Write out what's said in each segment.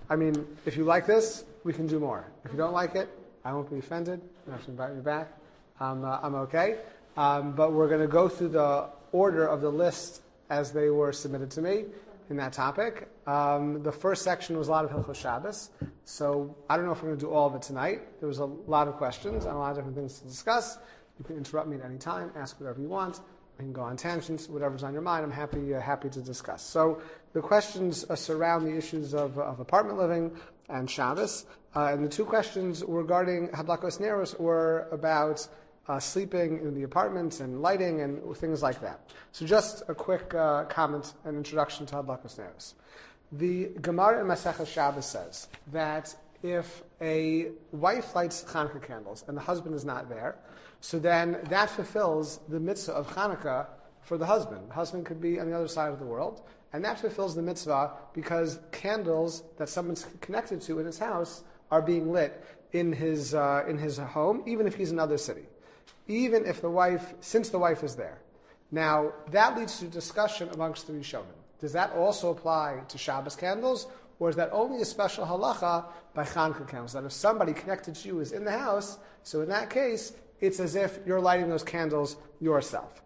I mean, if you like this, we can do more. If you don't like it, I won't be offended. You don't have to invite me back. I'm okay. But we're going to go through the order of the list as they were submitted to me in that topic. The first section was a lot of Hilchos Shabbos. So I don't know if we're going to do all of it tonight. There was a lot of questions and a lot of different things to discuss. You can interrupt me at any time, ask whatever you want. I can go on tangents, whatever's on your mind. I'm happy to discuss. So the questions surround the issues of apartment living and Shabbos. And the two questions regarding Hadlakos Neros were about sleeping in the apartments and lighting and things like that. So just a quick comment and introduction to Hadlakos Neros. The Gemara in Masechah Shabbos says that if a wife lights Hanukkah candles and the husband is not there, so then that fulfills the mitzvah of Hanukkah for the husband. The husband could be on the other side of the world, and that fulfills the mitzvah because candles that someone's connected to in his house are being lit in his home, even if he's in another city, even if since the wife is there. Now that leads to discussion amongst the Rishonim. Does that also apply to Shabbos candles, or is that only a special halacha by Hanukkah candles? That if somebody connected to you is in the house, so in that case, it's as if you're lighting those candles yourself.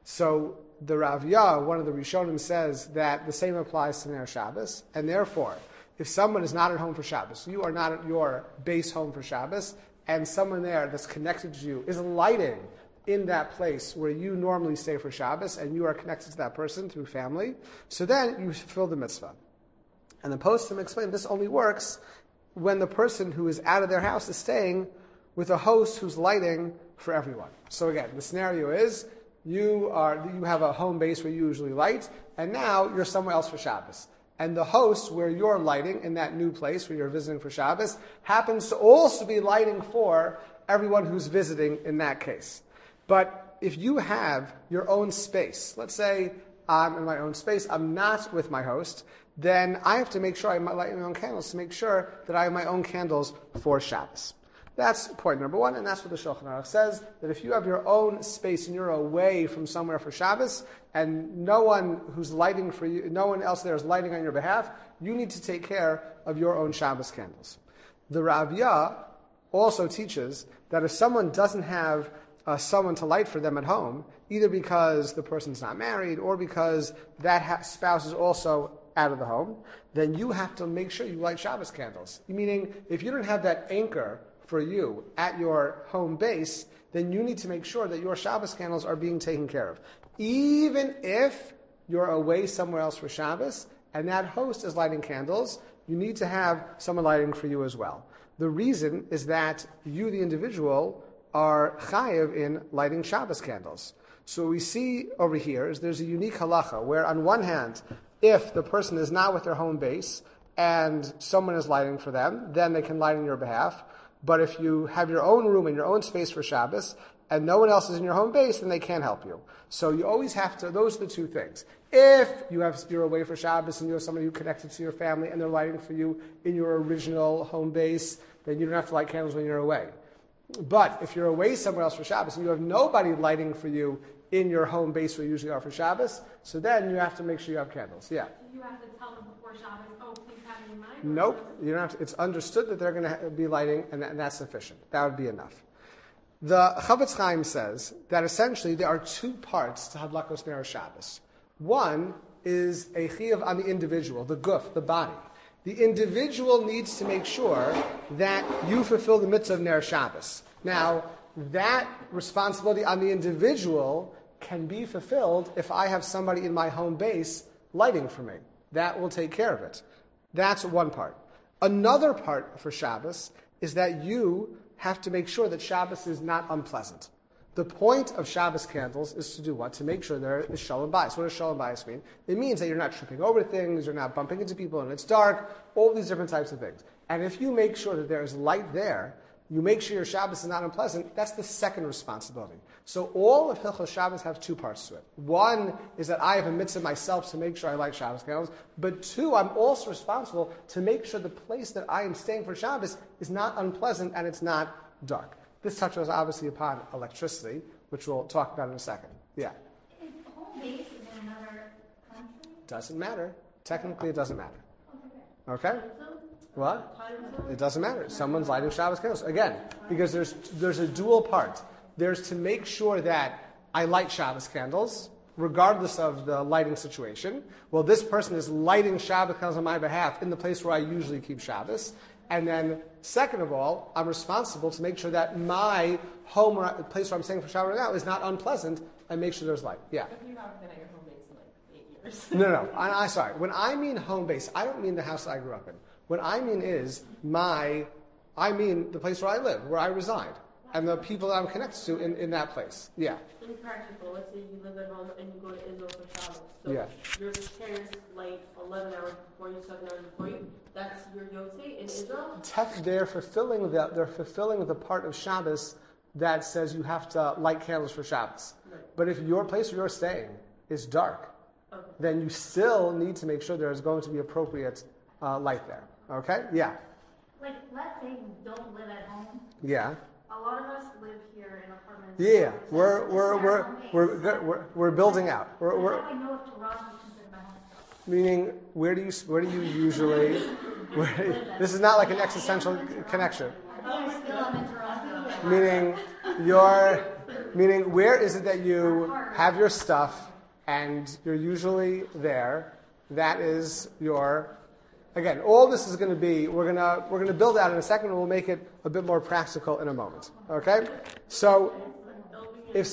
So the Rav Yah, one of the Rishonim, says that the same applies to Ner Shabbos, and therefore, if someone is not at home for Shabbos, you are not at your base home for Shabbos, and someone there that's connected to you is lighting in that place where you normally stay for Shabbos, and you are connected to that person through family, so then you fulfill the mitzvah. And the Postim explained this only works when the person who is out of their house is staying with a host who's lighting for everyone. So again, the scenario is you have a home base where you usually light, and now you're somewhere else for Shabbos. And the host where you're lighting in that new place where you're visiting for Shabbos happens to also be lighting for everyone who's visiting in that case. But if you have your own space, let's say I'm in my own space, I'm not with my host, then I have to make sure I light my own candles to make sure that I have my own candles for Shabbos. That's point number one, and that's what the Shulchan Aruch says, that if you have your own space and you're away from somewhere for Shabbos, and no one who's lighting for you, no one else there is lighting on your behalf, you need to take care of your own Shabbos candles. The Rav Yah also teaches that if someone doesn't have someone to light for them at home, either because the person's not married or because that spouse is also out of the home, then you have to make sure you light Shabbos candles. Meaning, if you don't have that anchor for you at your home base, then you need to make sure that your Shabbos candles are being taken care of. Even if you're away somewhere else for Shabbos, and that host is lighting candles, you need to have someone lighting for you as well. The reason is that you, the individual, are chayev in lighting Shabbos candles. So what we see over here is there's a unique halacha, where on one hand, if the person is not with their home base, and someone is lighting for them, then they can light on your behalf. But if you have your own room and your own space for Shabbos, and no one else is in your home base, then they can't help you. So you always have to, those are the two things. If you're away for Shabbos and you have somebody who connected to your family and they're lighting for you in your original home base, then you don't have to light candles when you're away. But if you're away somewhere else for Shabbos and you have nobody lighting for you in your home base where you usually are for Shabbos, so then you have to make sure you have candles. Yeah. You have to tell them before Shabbos, please have it in mind? Nope. You don't have to. It's understood that they're going to be lighting, and that's sufficient. That would be enough. The Chavetz Chaim says that essentially there are two parts to Hadlakos Ner Shabbos. One is a chiyuv on the individual, the guf, the body. The individual needs to make sure that you fulfill the mitzvah of Ner Shabbos. Now, that responsibility on the individual can be fulfilled if I have somebody in my home base lighting for me. That will take care of it. That's one part. Another part for Shabbos is that you have to make sure that Shabbos is not unpleasant. The point of Shabbos candles is to do what? To make sure there is shalom bayis. What does shalom bayis mean? It means that you're not tripping over things, you're not bumping into people and it's dark, all these different types of things. And if you make sure that there is light there, you make sure your Shabbos is not unpleasant, that's the second responsibility. So all of Hilchos Shabbos have two parts to it. One is that I have a mitzvah myself to make sure I light Shabbos candles, but two, I'm also responsible to make sure the place that I am staying for Shabbos is not unpleasant and it's not dark. This touches obviously upon electricity, which we'll talk about in a second. Yeah? Is the home base in another country? Doesn't matter. Technically, it doesn't matter. Okay? What? It doesn't matter. Someone's lighting Shabbos candles. Again, because there's a dual part. There's to make sure that I light Shabbos candles, regardless of the lighting situation. Well, this person is lighting Shabbos candles on my behalf in the place where I usually keep Shabbos. And then, second of all, I'm responsible to make sure that my home, or the place where I'm staying for Shabbos right now, is not unpleasant, and make sure there's light. Yeah. But you haven't been at your home base in like 8 years. No. I'm sorry. When I mean home base, I don't mean the house that I grew up in. What I mean is I mean the place where I live, where I reside, and the people that I'm connected to in that place. Yeah. In practical, let's say you live at home and you go to Israel for Shabbos. So Yeah. your parents light 11 hours before you, 7 hours before you. That's your yotzei in Israel? They're fulfilling the part of Shabbos that says you have to light candles for Shabbos. Right. But if your place where you're staying is dark, then you still need to make sure there is going to be appropriate light there. Okay? Yeah. Like, let's say you don't live at home. Yeah. A lot of us live here in apartments. Yeah. We're We're building out. How do I know if Toronto is considered my home? Meaning, where do you usually? This is not like an existential connection. I'm in Toronto. Meaning, where is it that you have your stuff and you're usually there? That is your. Again, all this is going to be. We're going to build out in a second, and we'll make it a bit more practical in a moment. Okay? So, if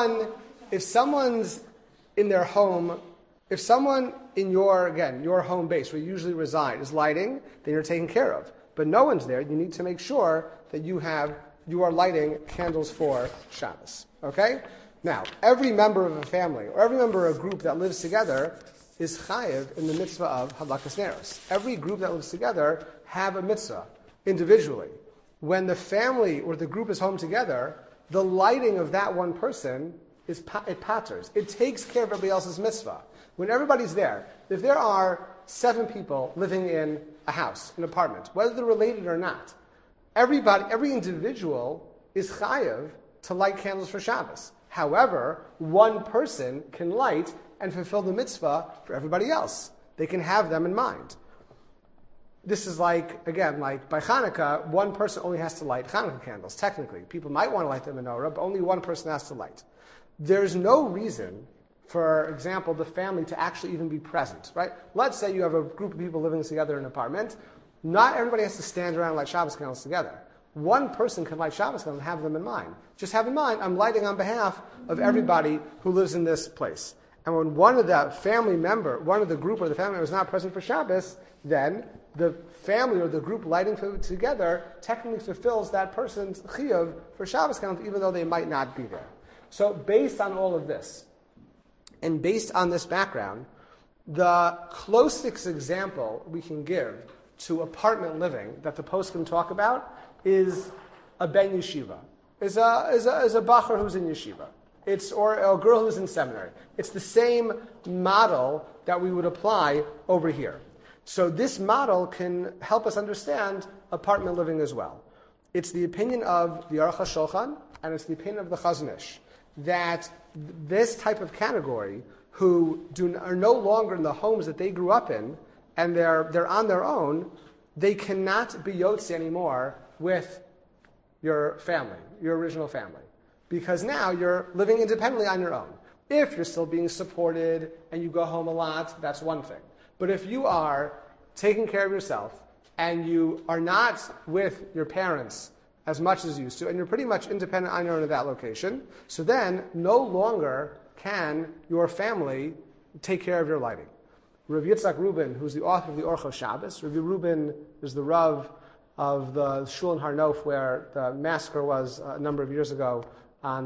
someone's in their home, if someone in your home base where you usually reside is lighting, then you're taken care of. But no one's there. You need to make sure that you are lighting candles for Shabbos. Okay? Now, every member of a family or every member of a group that lives together is chayiv in the mitzvah of hadlakas neros. Every group that lives together have a mitzvah individually. When the family or the group is home together, the lighting of that one person it patters. It takes care of everybody else's mitzvah. When everybody's there, if there are 7 people living in a house, an apartment, whether they're related or not, every individual is chayiv to light candles for Shabbos. However, one person can light and fulfill the mitzvah for everybody else. They can have them in mind. This is like by Hanukkah, one person only has to light Hanukkah candles, technically. People might want to light the menorah, but only one person has to light. There's no reason, for example, the family to actually even be present, right? Let's say you have a group of people living together in an apartment. Not everybody has to stand around and light Shabbos candles together. One person can light Shabbos candles and have them in mind. Just have in mind, I'm lighting on behalf of everybody who lives in this place. And when one of the group or the family was not present for Shabbos, then the family or the group lighting together technically fulfills that person's chiyuv for Shabbos candles, even though they might not be there. So based on all of this, and based on this background, the closest example we can give to apartment living that the post can talk about is a ben yeshiva, is a bacher who's in yeshiva. Or a girl who's in seminary. It's the same model that we would apply over here. So this model can help us understand apartment living as well. It's the opinion of the Aruch HaShulchan, and it's the opinion of the Chazon Ish, that this type of category, who are no longer in the homes that they grew up in, and they're on their own, they cannot be yotze anymore with your family, your original family. Because now you're living independently on your own. If you're still being supported and you go home a lot, that's one thing. But if you are taking care of yourself and you are not with your parents as much as you used to, and you're pretty much independent on your own at that location, so then no longer can your family take care of your lighting. Rav Yitzhak Rubin, who's the author of the Orchos Shabbos, Rav Rubin is the Rav of the shul in Har Nof where the massacre was a number of years ago. A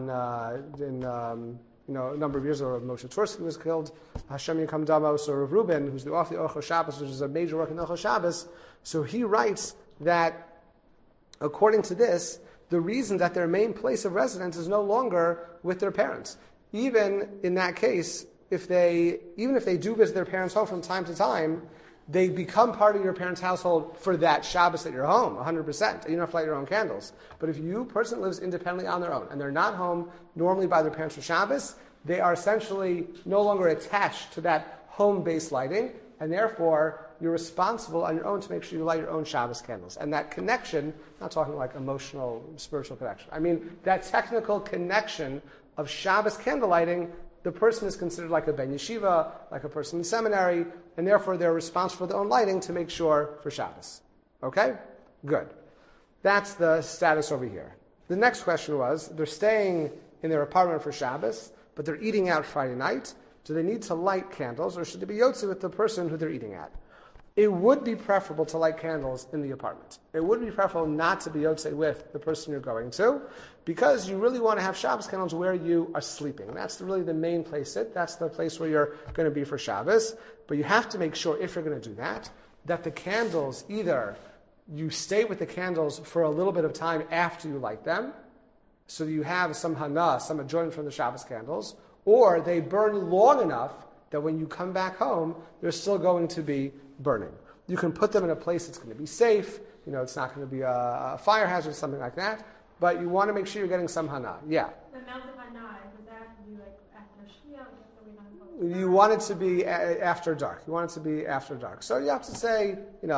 number of years ago, Moshe Tversky was killed. Hashem Yikam Damo. So Rav Rubin, who's the author of Orchos Shabbos, which is a major work in Orchos Shabbos, so he writes that, according to this, the reason that their main place of residence is no longer with their parents. Even in that case, even if they do visit their parents' home from time to time, they become part of your parents' household for that Shabbos that you're home, 100%. And you don't have to light your own candles. But if you person lives independently on their own, and they're not home normally by their parents for Shabbos, they are essentially no longer attached to that home-based lighting, and therefore you're responsible on your own to make sure you light your own Shabbos candles. And that connection, not talking like emotional, spiritual connection. I mean, that technical connection of Shabbos candle lighting, the person is considered like a ben yeshiva, like a person in seminary, and therefore they're responsible for their own lighting to make sure for Shabbos. Okay? Good. That's the status over here. The next question was, they're staying in their apartment for Shabbos, but they're eating out Friday night. Do they need to light candles, or should they be yotze with the person who they're eating at? It would be preferable to light candles in the apartment. It would be preferable not to be yotze with the person you're going to, because you really want to have Shabbos candles where you are sleeping. That's really the main place. That's the place where you're going to be for Shabbos. But you have to make sure, if you're going to do that the candles, either you stay with the candles for a little bit of time after you light them, so you have some hana, some enjoyment from the Shabbos candles, or they burn long enough that when you come back home, they're still going to be burning. You can put them in a place that's going to be safe. It's not going to be a fire hazard, something like that. But you want to make sure you're getting some hana. Yeah. The amount of hana, does that have to be like after Shia, just so we don't You want it to be after dark. You want it to be after dark. So you have to say,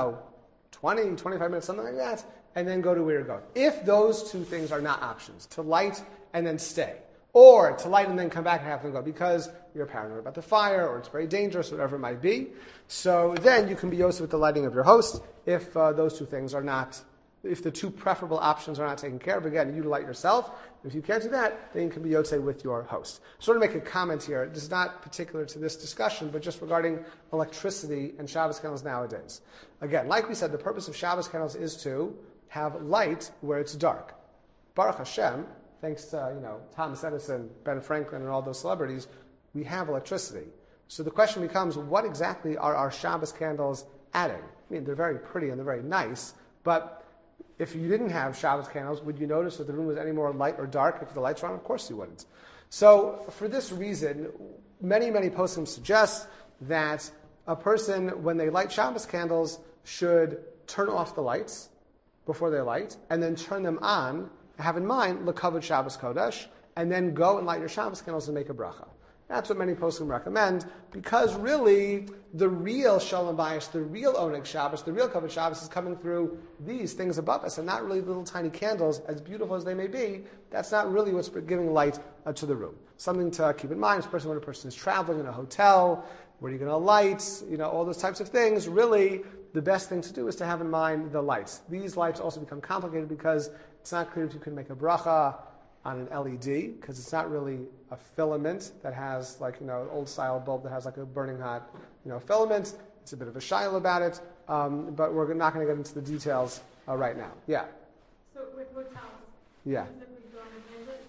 20, 25 minutes, something like that, and then go to where you're going. If those two things are not options, to light and then stay, or to light and then come back and have to go because you're paranoid about the fire, or it's very dangerous, whatever it might be. So then you can be yosef with the lighting of your host if those two things are not, if the two preferable options are not taken care of. Again, you light yourself. If you can't do that, then you can be yosef with your host. Sort of make a comment here. This is not particular to this discussion, but just regarding electricity and Shabbos candles nowadays. Again, like we said, the purpose of Shabbos candles is to have light where it's dark. Baruch Hashem, thanks to Thomas Edison, Ben Franklin, and all those celebrities, we have electricity. So the question becomes, what exactly are our Shabbos candles adding? I mean, they're very pretty and they're very nice, but if you didn't have Shabbos candles, would you notice that the room was any more light or dark if the lights were on? Of course you wouldn't. So for this reason, many poskim suggest that a person, when they light Shabbos candles, should turn off the lights before they light, and then turn them on. Have in mind lekavod Shabbos Kodesh, and then go and light your Shabbos candles and make a bracha. That's what many poskim recommend, because really the real Shalom Bayis, the real Oneg Shabbos, the real Kavod Shabbos is coming through these things above us, and not really little tiny candles, as beautiful as they may be. That's not really what's giving light to the room. Something to keep in mind, especially when a person is traveling in a hotel, where are you going to light, all those types of things. Really, the best thing to do is to have in mind the lights. These lights also become complicated because it's not clear if you can make a bracha on an LED, because it's not really a filament that has an old style bulb that has like a burning hot filament. It's a bit of a shiloh about it, but we're not going to get into the details right now. Yeah. So with hotels, yeah. specifically going to visit,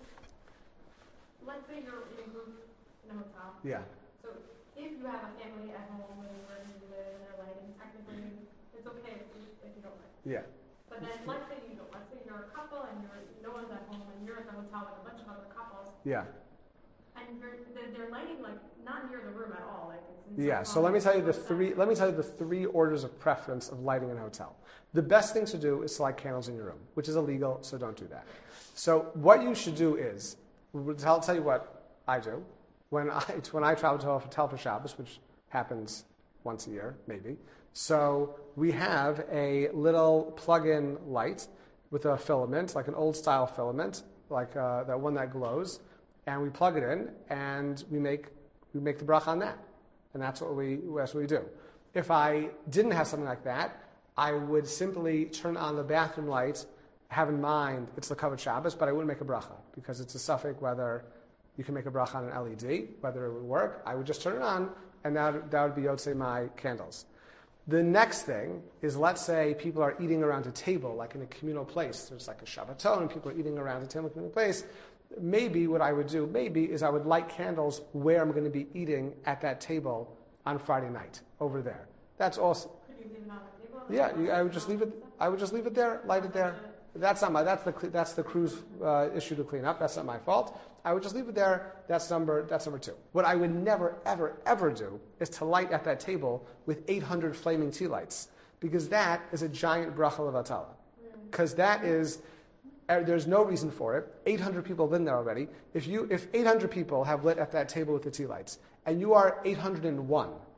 let's say you're in a group in a hotel. Yeah. So if you have a family at home and where you live and they're lighting, technically it's okay if you don't light. Yeah. But then let's say you don't. Let's say you're a couple and no one's at home and you're at the hotel with a bunch of other couples. Yeah. And they're lighting not near the room at all. It's Yeah. So let me tell you the three orders of preference of lighting in a hotel. The best thing to do is to light candles in your room, which is illegal, so don't do that. So what you should do is, I'll tell you what I do when I travel to a hotel for Shabbos, which happens once a year, maybe. So we have a little plug-in light with a filament, like an old-style filament, like that one that glows, and we plug it in, and we make the bracha on that, and that's what we do. If I didn't have something like that, I would simply turn on the bathroom light, have in mind it's the lekavod Shabbos, but I wouldn't make a bracha because it's a suffix whether you can make a bracha on an LED, whether it would work. I would just turn it on, and that would be yotzei my candles. The next thing is, let's say people are eating around a table, like in a communal place. There's like a Shabbaton, and people are eating around a table in a communal place. Maybe what I would do, is I would light candles where I'm going to be eating at that table on Friday night, over there. That's awesome. Could you leave it on the table? Yeah, I would just leave it. I would just leave it there, light it there. That's the crew's issue to clean up. That's not my fault. I would just leave it there. That's number two. What I would never, ever, ever do is to light at that table with 800 flaming tea lights, because that is a giant bracha levatala. Because that is, there's no reason for it. 800 people have been there already. If 800 people have lit at that table with the tea lights, and you are 801,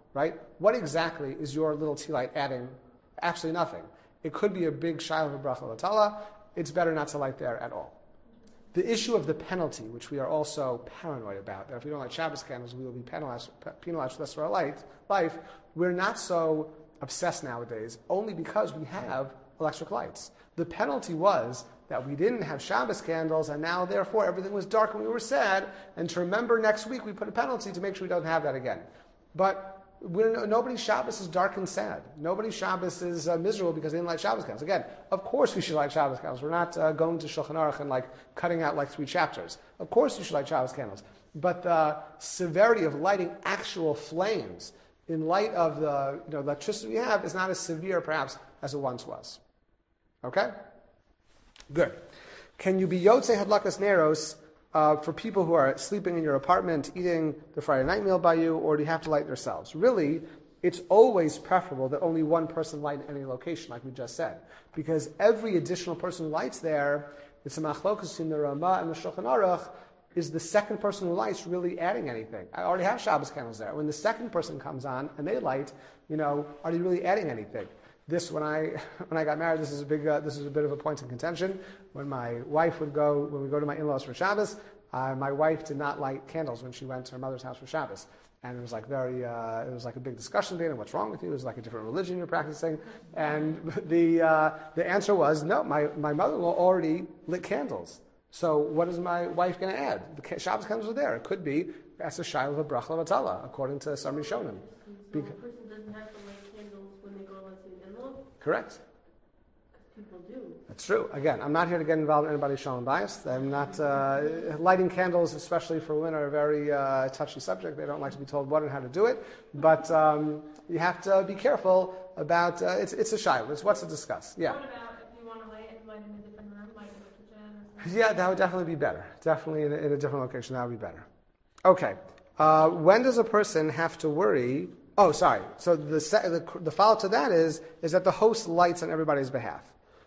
right? What exactly is your little tea light adding? Absolutely nothing. It could be a big shiloh of bracha latala. It's better not to light there at all. The issue of the penalty, which we are also paranoid about, that if we don't light Shabbos candles, we will be penalized for the rest of our life, we're not so obsessed nowadays, only because we have electric lights. The penalty was that we didn't have Shabbos candles, and now, therefore, everything was dark and we were sad, and to remember next week, we put a penalty to make sure we don't have that again. But nobody's Shabbos is dark and sad. Nobody's Shabbos is miserable because they didn't light Shabbos candles. Again, of course we should light Shabbos candles. We're not going to Shulchan Aruch and cutting out 3 chapters. Of course you should light Shabbos candles. But the severity of lighting actual flames in light of the electricity we have is not as severe, perhaps, as it once was. Okay? Good. Can you be Yotzei Hadlakas Neros for people who are sleeping in your apartment, eating the Friday night meal by you, or do you have to light themselves? Really, it's always preferable that only one person light in any location, like we just said. Because every additional person who lights there, it's a machlokus in the Ramah and the Shulchan Aruch, is the second person who lights really adding anything? I already have Shabbos candles there. When the second person comes on and they light, are they really adding anything? This, when I got married, this is a bit of a point of contention. When we go to my in-laws for Shabbos, my wife did not light candles when she went to her mother's house for Shabbos, and it was it was a big discussion there. And what's wrong with you? It was like a different religion you're practicing, and the answer was no. My mother-in-law already lit candles, so what is my wife going to add? The Shabbos candles are there. It could be as a shiloh of a bracha levatala, according to some Rishonim. So a person doesn't have to light candles when they go to the in-laws? Correct. People do. That's true. Again, I'm not here to get involved in anybody's shalom bias. I'm not lighting candles, especially for women, are a very touchy subject. They don't like to be told what and how to do it. But you have to be careful about. It's a shiloh. It's what's to discuss. Yeah. What about if you want to light in a different room, like in the kitchen or something? Yeah, that would definitely be better. Definitely in a different location, that would be better. Okay. When does a person have to worry? Oh, sorry. So the follow-up to that is that the host lights on everybody's behalf.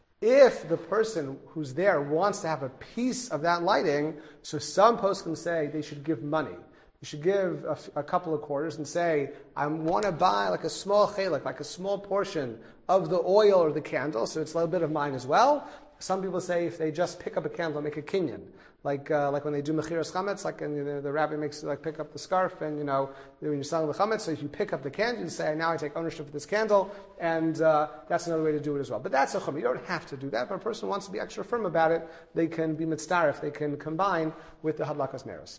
If the person who's there wants to have a piece of that lighting, so some poskim say they should give money. You should give a couple of quarters and say, I want to buy a small chelik, a small portion of the oil or the candle, so it's a little bit of mine as well. Some people say if they just pick up a candle and make a kinyan, like when they do mechiras chametz, the rabbi makes you pick up the scarf, and when you're selling the chametz, so if you pick up the candle, you say, now I take ownership of this candle, and that's another way to do it as well. But that's a chum. You don't have to do that, but a person wants to be extra firm about it, they can be mitzdarif, they can combine with the hadlakas neros.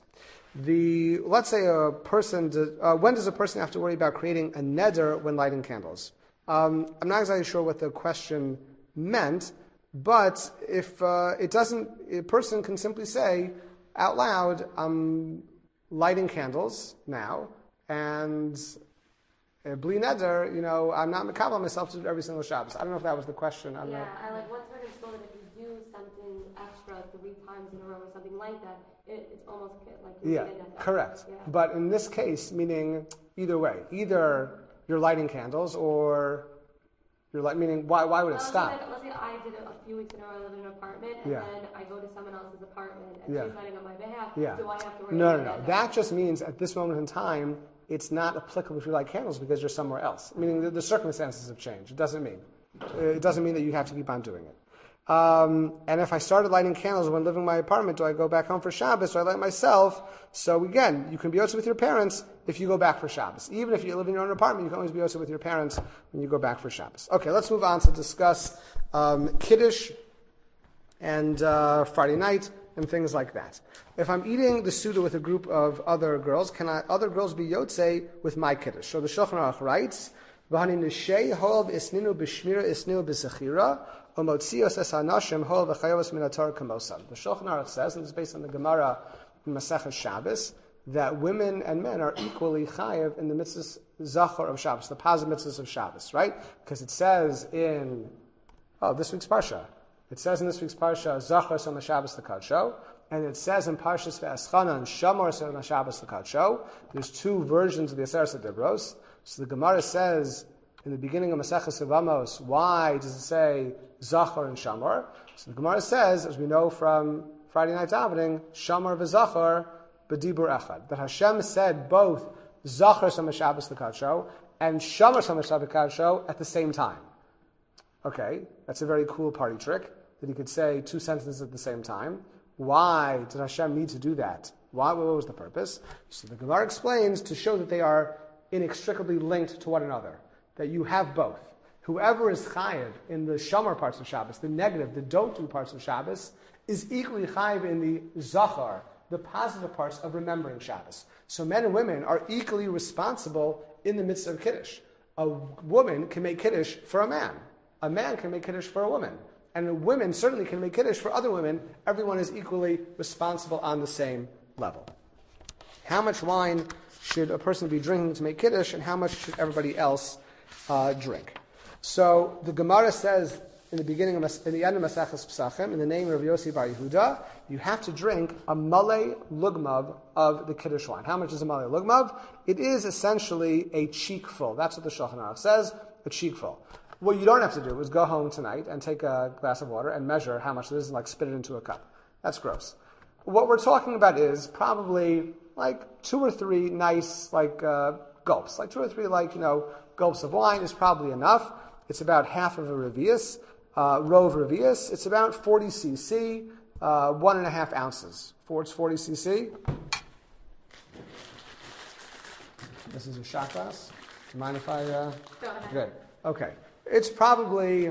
Let's say a person, when does a person have to worry about creating a neder when lighting candles? I'm not exactly sure what the question meant, but if it doesn't, a person can simply say out loud, I'm lighting candles now, and bli neder, I'm not makabel myself to do every single Shabbos. I don't know if that was the question. I once heard a story that if you do something extra 3 times in a row or something like that, it's almost like you did it. Correct. Yeah. But in this case, meaning either way, either you're lighting candles or meaning why would it stop? Let's say I did it a few weeks in a row. I live in an apartment, and then I go to someone else's apartment, and she's lighting on my behalf. Yeah. Do I have to worry No. about that? That just means at this moment in time, it's not applicable if you light candles because you're somewhere else. Meaning the circumstances have changed. It doesn't mean that you have to keep on doing it. And if I started lighting candles when living in my apartment, do I go back home for Shabbos or I light myself? So again, you can be yotze with your parents if you go back for Shabbos. Even if you live in your own apartment, you can always be yotze with your parents when you go back for Shabbos. Okay, let's move on to discuss Kiddush and Friday night and things like that. If I'm eating the Suda with a group of other girls, can other girls be yotze with my Kiddush? So the Shulchan Aruch writes, V'hani neshei hol v'isninu b'shmira isninu b'sechira umotzios es hanashim hol v'chayovos min haTorah kamosam. The Shulchan Aruch says, and this is based on the Gemara in Maseches Shabbos, that women and men are equally chayev in the mitzvahs zachor of Shabbos, the positive mitzvahs of Shabbos, right? Because it says in this week's parsha, zachor on the Shabbos the kadsho, and it says in Parshas Ve'eschanan shamor on the Shabbos the kadsho. There's 2 versions of the Aseret Dibros. So the Gemara says in the beginning of Maseches Amos, why does it say Zachor and Shamar? So the Gemara says, as we know from Friday night davening, Shamar v'Zachor b'dibur echad. That Hashem said both Zachar Samar Shabbos L'Kadsho, and Shamar Samar Shabbos L'Kadsho at the same time. Okay, that's a very cool party trick, that he could say two sentences at the same time. Why did Hashem need to do that? What was the purpose? So the Gemara explains to show that they are inextricably linked to one another, that you have both. Whoever is chayiv in the shamar parts of Shabbos, the negative, the don't do parts of Shabbos, is equally chayiv in the zachar, the positive parts of remembering Shabbos. So men and women are equally responsible in the midst of Kiddush. A woman can make Kiddush for a man. A man can make Kiddush for a woman. And a woman certainly can make Kiddush for other women. Everyone is equally responsible on the same level. How much wine should a person be drinking to make Kiddush, and how much should everybody else drink? So the Gemara says in the end of Maseches Pesachim, in the name of Yossi Bar Yehuda, you have to drink a malei lugmav of the Kiddush wine. How much is a malei lugmav? It is essentially a cheekful. That's what the Shulchan Aruch says, a cheekful. What you don't have to do is go home tonight and take a glass of water and measure how much it is and spit it into a cup. That's gross. What we're talking about is probably 2 or 3 nice gulps. 2 or 3 gulps of wine is probably enough. It's about half of a revius, rove revius. It's about 40 cc, 1.5 ounces. It's 40 cc. This is a shot glass. Do you mind if I? Go ahead. Good. Okay. It's probably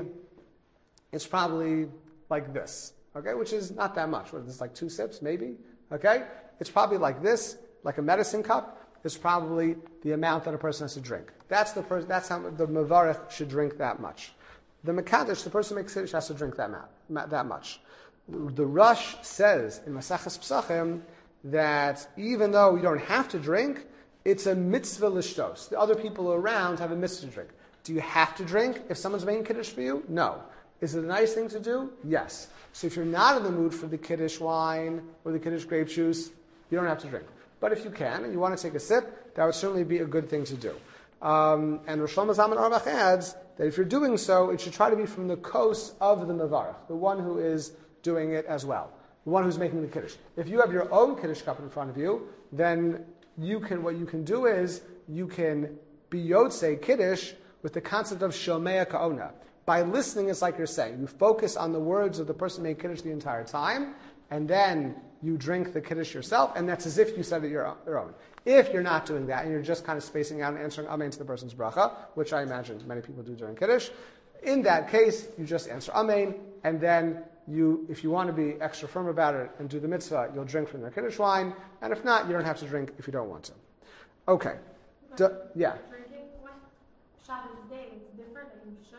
like this. Okay, which is not that much. What is this, 2 sips, maybe? Okay? It's probably like this, like a medicine cup. It's probably the amount that a person has to drink. That's how the Mevarech should drink that much. The Mekadesh, the person who makes Kiddush, has to drink that much. The Rush says in Maseches Pesachim that even though you don't have to drink, it's a mitzvah l'shtos. The other people around have a mitzvah to drink. Do you have to drink if someone's making Kiddush for you? No. Is it a nice thing to do? Yes. So if you're not in the mood for the Kiddush wine or the Kiddush grape juice, you don't have to drink. But if you can and you want to take a sip, that would certainly be a good thing to do. And Rosh Shlomo Zalman Auerbach adds that if you're doing so, it should try to be from the kos of the Mevarech, the one who is doing it as well, the one who's making the Kiddush. If you have your own Kiddush cup in front of you, then what you can do is you can be Yotzei Kiddush with the concept of Shomea Ka'ona. By listening, it's like you're saying. You focus on the words of the person making Kiddush the entire time, and then you drink the Kiddush yourself, and that's as if you said it your own. If you're not doing that, and you're just kind of spacing out and answering Amen to the person's bracha, which I imagine many people do during Kiddush, in that case, you just answer Amen, and then if you want to be extra firm about it and do the mitzvah, you'll drink from their Kiddush wine, and if not, you don't have to drink if you don't want to. Okay. Yeah. Drinking Shabbos day, it's different, you should.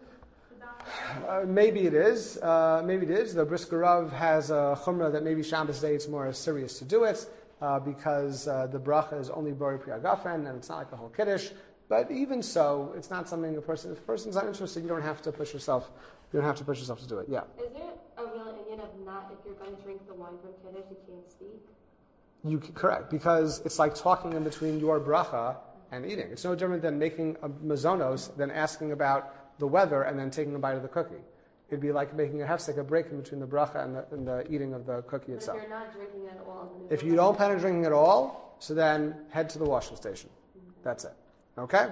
Maybe it is. The Brisker Rav has a chumrah that maybe Shabbos day it's more serious to do it because the bracha is only Bori Pri Hagafen and it's not like the whole Kiddush. But even so, it's not something if a person's not interested, you don't have to push yourself. You don't have to push yourself to do it. Yeah. Is there a real Indian of not if you're going to drink the wine from Kiddush, you can't speak? Correct, because it's like talking in between your bracha and eating. It's no different than making a mazonos than asking about the weather and then taking a bite of the cookie. It'd be like making a hefsek, a break in between the bracha and the eating of the cookie itself. If you're not drinking at all. If you don't plan on drinking at all, so then head to the washing station. That's it. Okay?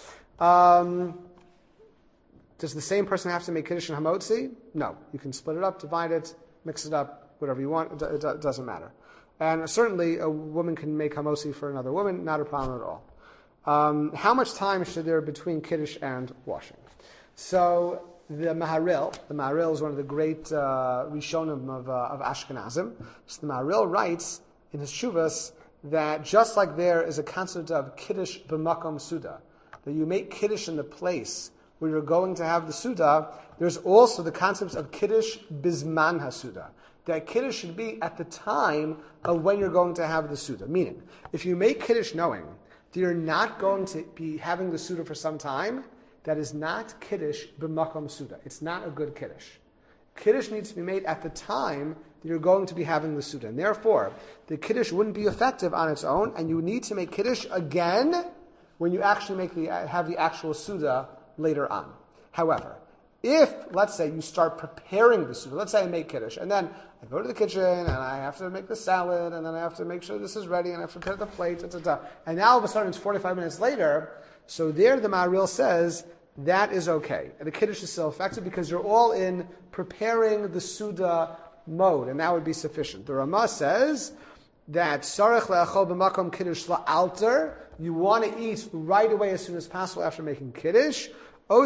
Does the same person have to make Kiddush and Hamotzi? No. You can split it up, divide it, mix it up, whatever you want. It doesn't matter. And certainly a woman can make Hamotzi for another woman, not a problem at all. How much time should there be between Kiddush and washing? So the Maharil is one of the great Rishonim of Ashkenazim. So the Maharil writes in his Shuvas that just like there is a concept of Kiddush b'makom Suda, that you make Kiddush in the place where you're going to have the Suda, there's also the concept of Kiddush bizman hasuda, that Kiddush should be at the time of when you're going to have the Suda. Meaning, if you make Kiddush knowing that you're not going to be having the Suda for some time, that is not Kiddush b'makom Suda. It's not a good Kiddush. Kiddush needs to be made at the time that you're going to be having the Suda. And therefore, the Kiddush wouldn't be effective on its own, and you need to make Kiddush again when you actually have the actual Suda later on. However, If, let's say, you start preparing the Suda, let's say I make Kiddush, and then I go to the kitchen, and I have to make the salad, and then I have to make sure this is ready, and I have to prepare the plate, and now all of a sudden it's 45 minutes later, so there the Ma'aril says, that is okay. And the Kiddush is still effective because you're all in preparing the Suda mode, and that would be sufficient. The Ramah says that Sarech le'achol b'makom Kiddush la'alter, you want to eat right away as soon as possible after making Kiddush, or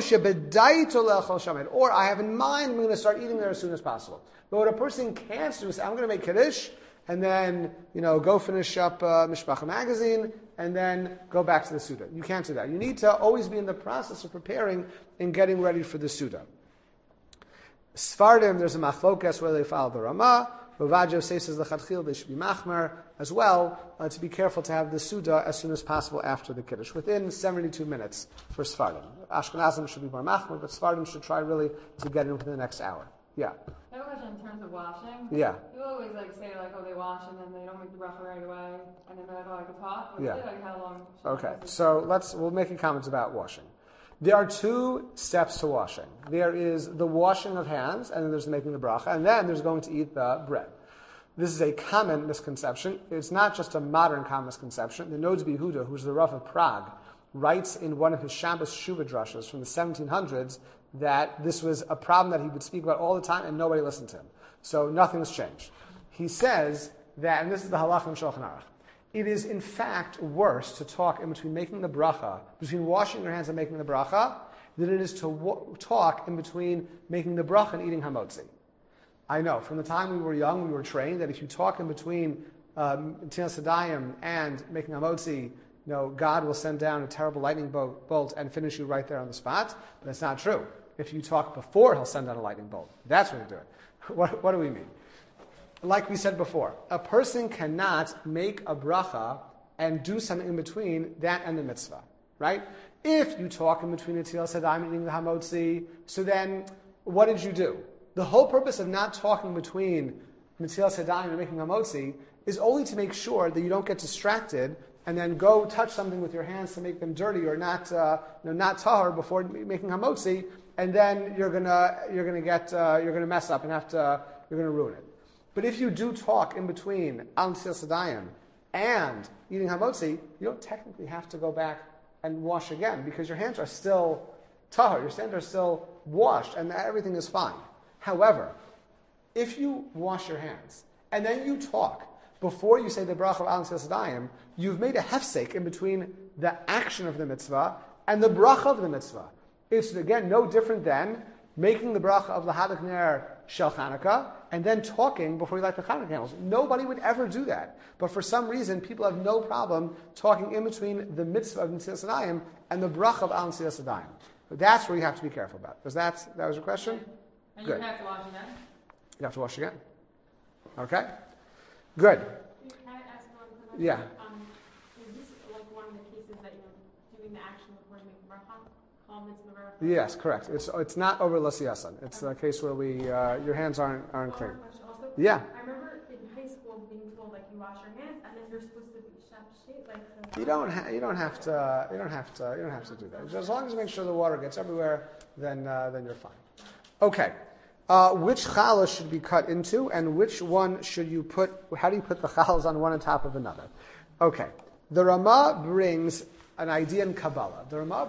I have in mind I'm going to start eating there as soon as possible. But what a person can't do is I'm going to make Kiddush and then go finish up Mishpacha magazine and then go back to the Suda. You can't do that. You need to always be in the process of preparing and getting ready for the Suda. Sfardim, there's a machlokas where they follow the Ramah. Ravav says lechatchil they should be machmer as well, to be careful to have the Suda as soon as possible after the Kiddush, within 72 minutes for Sfardim. Ashkenazim should be more machmer, but Sfardim should try really to get in within the next hour. Yeah. I have a question in terms of washing. Yeah. You always say they wash and then they don't make the bracha right away, and then they're I could talk. Yeah. How long? Okay. So we'll make comments about washing. There are two steps to washing. There is the washing of hands, and then there's making the bracha, and then there's going to eat the bread. This is a common misconception. It's not just a modern common misconception. The Nodes Yehuda, who's the Rav of Prague, writes in one of his Shabbos Shuvah drushes from the 1700s that this was a problem that he would speak about all the time, and nobody listened to him. So nothing's changed. He says that, and this is the halach in Shulchan Aruch, it is in fact worse to talk in between making the bracha, between washing your hands and making the bracha, than it is to talk in between making the bracha and eating hamotzi. I know, from the time we were young, we were trained that if you talk in between Tinas Hadayim and making hamotzi, God will send down a terrible lightning bolt and finish you right there on the spot. But that's not true. If you talk before, he'll send down a lightning bolt. That's when you do it. What do we mean? Like we said before, a person cannot make a bracha and do something in between that and the mitzvah, right? If you talk in between the Tilas Hadayim and eating the hamotzi, so then what did you do? The whole purpose of not talking between Tilas Hadayim and making hamotzi is only to make sure that you don't get distracted and then go touch something with your hands to make them dirty or not tahor before making hamotzi, and then you're gonna mess up and you're gonna ruin it. But if you do talk in between al Tilas Hadayim and eating hamotzi, you don't technically have to go back and wash again because your hands are still tahor, your hands are still washed, and everything is fine. However, if you wash your hands and then you talk before you say the bracha of al Tilas Hadayim, you've made a hefsek in between the action of the mitzvah and the bracha of the mitzvah. It's again no different than making the bracha of the Hadlik Ner Shel Chanukah and then talking before you light the Chanukah candles. Nobody would ever do that. But for some reason, people have no problem talking in between the mitzvah of Tilas Hadayim and the bracha of al Tilas Hadayim. That's where you have to be careful about. That was your question? And Good. you have to wash again? You have to wash again. Okay? Good. Can I ask one question? Yeah. Is this one of the cases that doing the action before you make the bracha? Call mitzvah bracha? Yes, correct. It's not over l'siyasan. It's a case where your hands aren't clean. Also, Yeah. I remember in high school being told you wash your hands and then you're supposed to be shaped You don't have to do that. As long as you make sure the water gets everywhere, then you're fine. Okay. Which challah should be cut into, and which one should you put? How do you put the challahs on one on top of another? Okay. The Ramah brings an idea in Kabbalah. The Ramah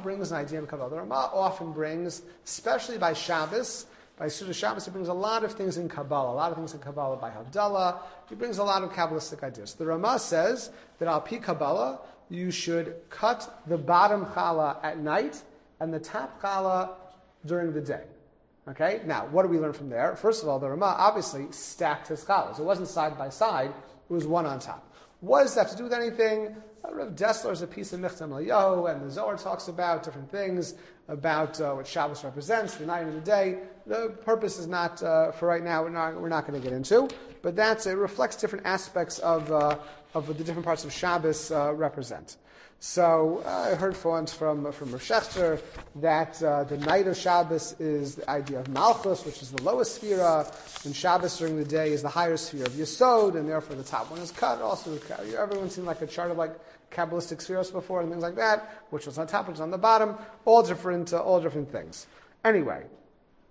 often brings, especially by Shabbos, by Suda Shabbos, he brings a lot of things in Kabbalah. A lot of things in Kabbalah by Havdalah. He brings a lot of Kabbalistic ideas. The Ramah says that al pi Kabbalah, you should cut the bottom challah at night and the top challah during the day. Okay? Now, what do we learn from there? First of all, the Ramah obviously stacked his challahs. It wasn't side by side. It was one on top. What does that have to do with anything? Rav Dessler is a piece of Michtam Eliyahu, and the Zohar talks about different things, about what Shabbos represents, the night and the day. The purpose is not, for right now, we're not going to get into, but it reflects different aspects of the different parts of Shabbos represent. So I heard once from Rav Shechter that the night of Shabbos is the idea of Malchus, which is the lowest sphera, and Shabbos during the day is the higher sphere of Yesod, and therefore the top one is cut. Also, everyone's seen like a chart of like Kabbalistic spheres before and things like that, which was on top, which was on the bottom, all different things. Anyway,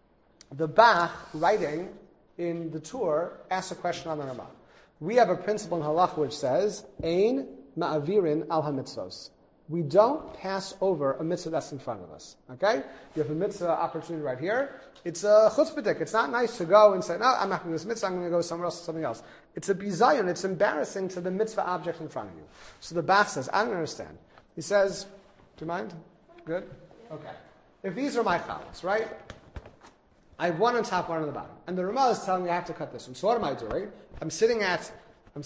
the Bach, writing in the Tur, asks a question on the Ramah. We have a principle in Halach which says, Ein ma'avirin al ha-mitzvos. We don't pass over a mitzvah that's in front of us. Okay? You have a mitzvah opportunity right here. It's a chutzpahdik. It's not nice to go and say, no, I'm not going to do this mitzvah, I'm going to go somewhere else to something else. It's a bizayon. It's embarrassing to the mitzvah object in front of you. So the Bach says, I don't understand. He says, do you mind? Good? Okay. If these are my chalas, right? I have one on top, one on the bottom. And the Ramah is telling me I have to cut this one. So what am I doing? I'm sitting at the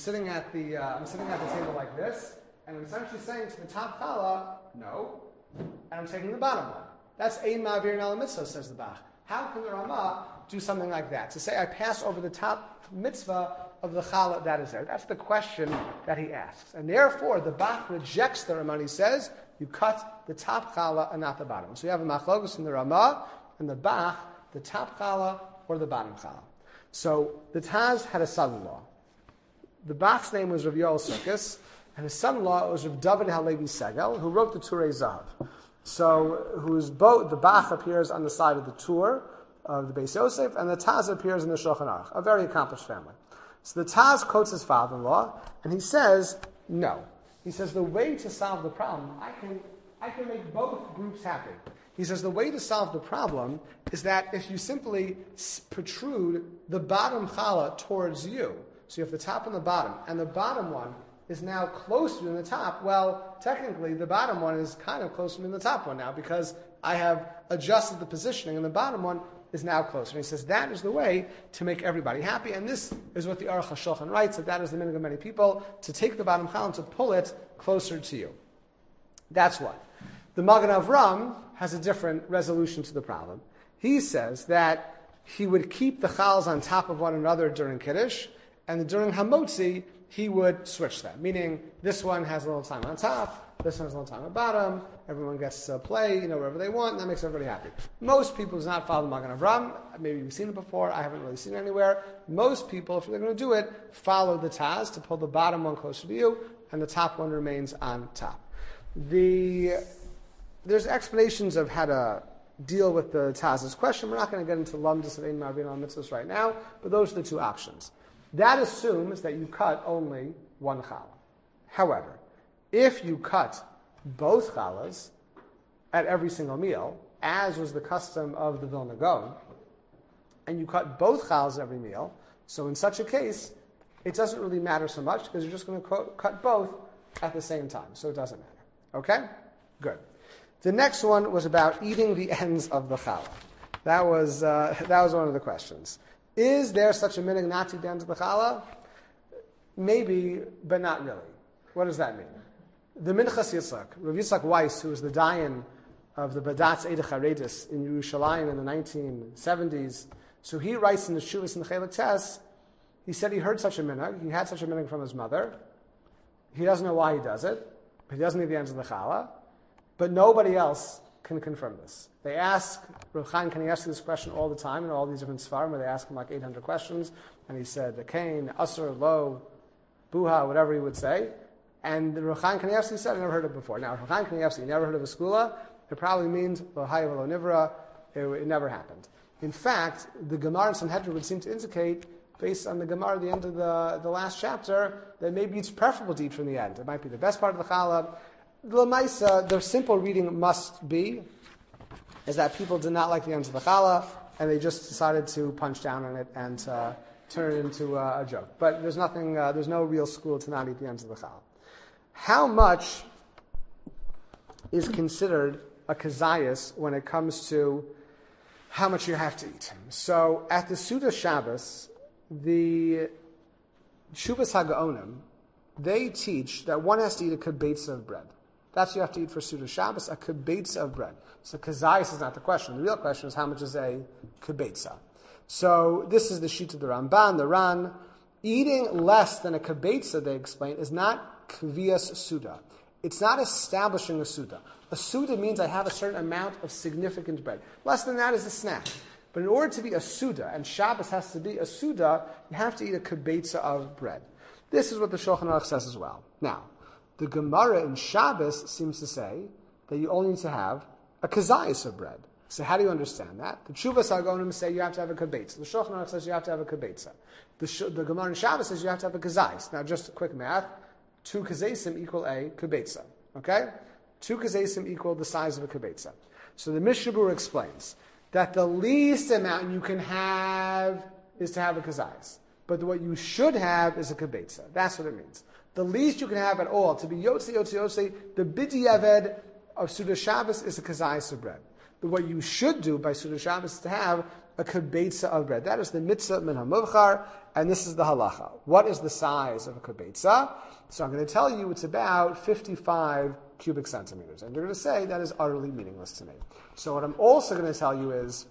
table like this, and I'm essentially saying to the top challah, no, and I'm taking the bottom one. That's ein ma'avirin al mitzvah, says the Bach. How can the Ramah do something like that? To say I pass over the top mitzvah of the challah that is there. That's the question that he asks. And therefore, the Bach rejects the Ramah. He says, you cut the top challah and not the bottom. So you have a machlokes in the Ramah and the Bach, the top challah or the bottom challah. So the Taz had a son-in-law. The Bach's name was Rav Yoel Sukkos, and his son-in-law was Rav David Halevi Segel, who wrote the Turei Zahav. So, the Bach appears on the side of the Tur of the Beis Yosef, and the Taz appears in the Shulchan Aruch, a very accomplished family. So the Taz quotes his father-in-law, and he says, no. He says, the way to solve the problem, I can make both groups happy. He says, the way to solve the problem is that if you simply protrude the bottom challah towards you, so you have the top and the bottom one is now closer than the top, well, technically the bottom one is kind of closer than the top one now because I have adjusted the positioning and the bottom one is now closer. And he says that is the way to make everybody happy, and this is what the Aruch HaShulchan writes, that is the minhag of many people, to take the bottom challah and to pull it closer to you. That's one. The Magen Avram has a different resolution to the problem. He says that he would keep the chals on top of one another during Kiddush, and during Hamotzi, he would switch them. Meaning, this one has a little time on top, this one has a little time on bottom, everyone gets to play, wherever they want, and that makes everybody happy. Most people do not follow the Magen Avram. Maybe you've seen it before, I haven't really seen it anywhere. Most people, if they're going to do it, follow the Taz to pull the bottom one closer to you, and the top one remains on top. There's explanations of how to deal with the Taz's question. We're not going to get into Lamdas of Ein Ma'avirin al Mitzvos right now, but those are the two options. That assumes that you cut only one challah. However, if you cut both challahs at every single meal, as was the custom of the Vilna Gaon, and you cut both challahs every meal, so in such a case, it doesn't really matter so much because you're just going to cut both at the same time, so it doesn't matter. Okay? Good. The next one was about eating the ends of the challah. That was one of the questions. Is there such a minhag not to eat the ends of the challah? Maybe, but not really. What does that mean? The Minchas Yitzchak, Rav Yitzchak Weiss, who was the dayan of the Badatz Eidach Haredis in Yerushalayim in the 1970s, so he writes in the Shuvas and the Chelik Tes, he said he heard such a minhag, he had such a minhag from his mother, he doesn't know why he does it, but he doesn't eat the ends of the challah, but nobody else can confirm this. They ask, Rav Chaim, can he ask this question all the time in all these different Sfarim, where they ask him like 800 questions, and he said, the Kain, Asr, Lo, Buha, whatever he would say, and the Rav Chaim Kanievsky said, I never heard of it before. Now, Rav Chaim Kanievsky, you never heard of a skula, it probably means, Lo Hayy V'Lo Nivra, it never happened. In fact, the Gemara in Sanhedrin would seem to indicate, based on the Gemara at the end of the last chapter, that maybe it's preferable to eat from the end. It might be the best part of the challah. The simple reading must be is that people did not like the ends of the challah, and they just decided to punch down on it and turn it into a joke. But there's no real school to not eat the ends of the challah. How much is considered a kazayas when it comes to how much you have to eat? So at the Suda Shabbos, the Shuvas HaGaonim, they teach that one has to eat a kibetza of bread. That's what you have to eat for Suda Shabbos, a kibetza of bread. So kazayas is not the question. The real question is how much is a kibetza. So this is the sheet of the Ramban, the Ran. Eating less than a kibetza, they explain, is not kviyas suda. It's not establishing a suda. A suda means I have a certain amount of significant bread. Less than that is a snack. But in order to be a suda, and Shabbos has to be a suda, you have to eat a kibetza of bread. This is what the Shulchan Aruch says as well. Now, the Gemara in Shabbos seems to say that you only need to have a kazayas of bread. So how do you understand that? The Tshuvas Agonim say you have to have a kibetza. The Shulchan Aruch says you have to have a kibetza. The Gemara in Shabbos says you have to have a kazais. Now, just a quick math: 2 kazaisim equal a kibetza. Okay, 2 kazaisim equal the size of a kibetza. So the Mishnah Berurah explains that the least amount you can have is to have a kazais, but what you should have is a kibetza. That's what it means. The least you can have at all to be yotze. The b'diavad of Suda Shabbos is a kazais of bread. But what you should do by Suda Shabbos is to have a kibetza of bread. That is the mitzvah min hamuvchar, and this is the halacha. What is the size of a kibetza? So I'm going to tell you it's about 55 cubic centimeters. And you're going to say that is utterly meaningless to me. So what I'm also going to tell you is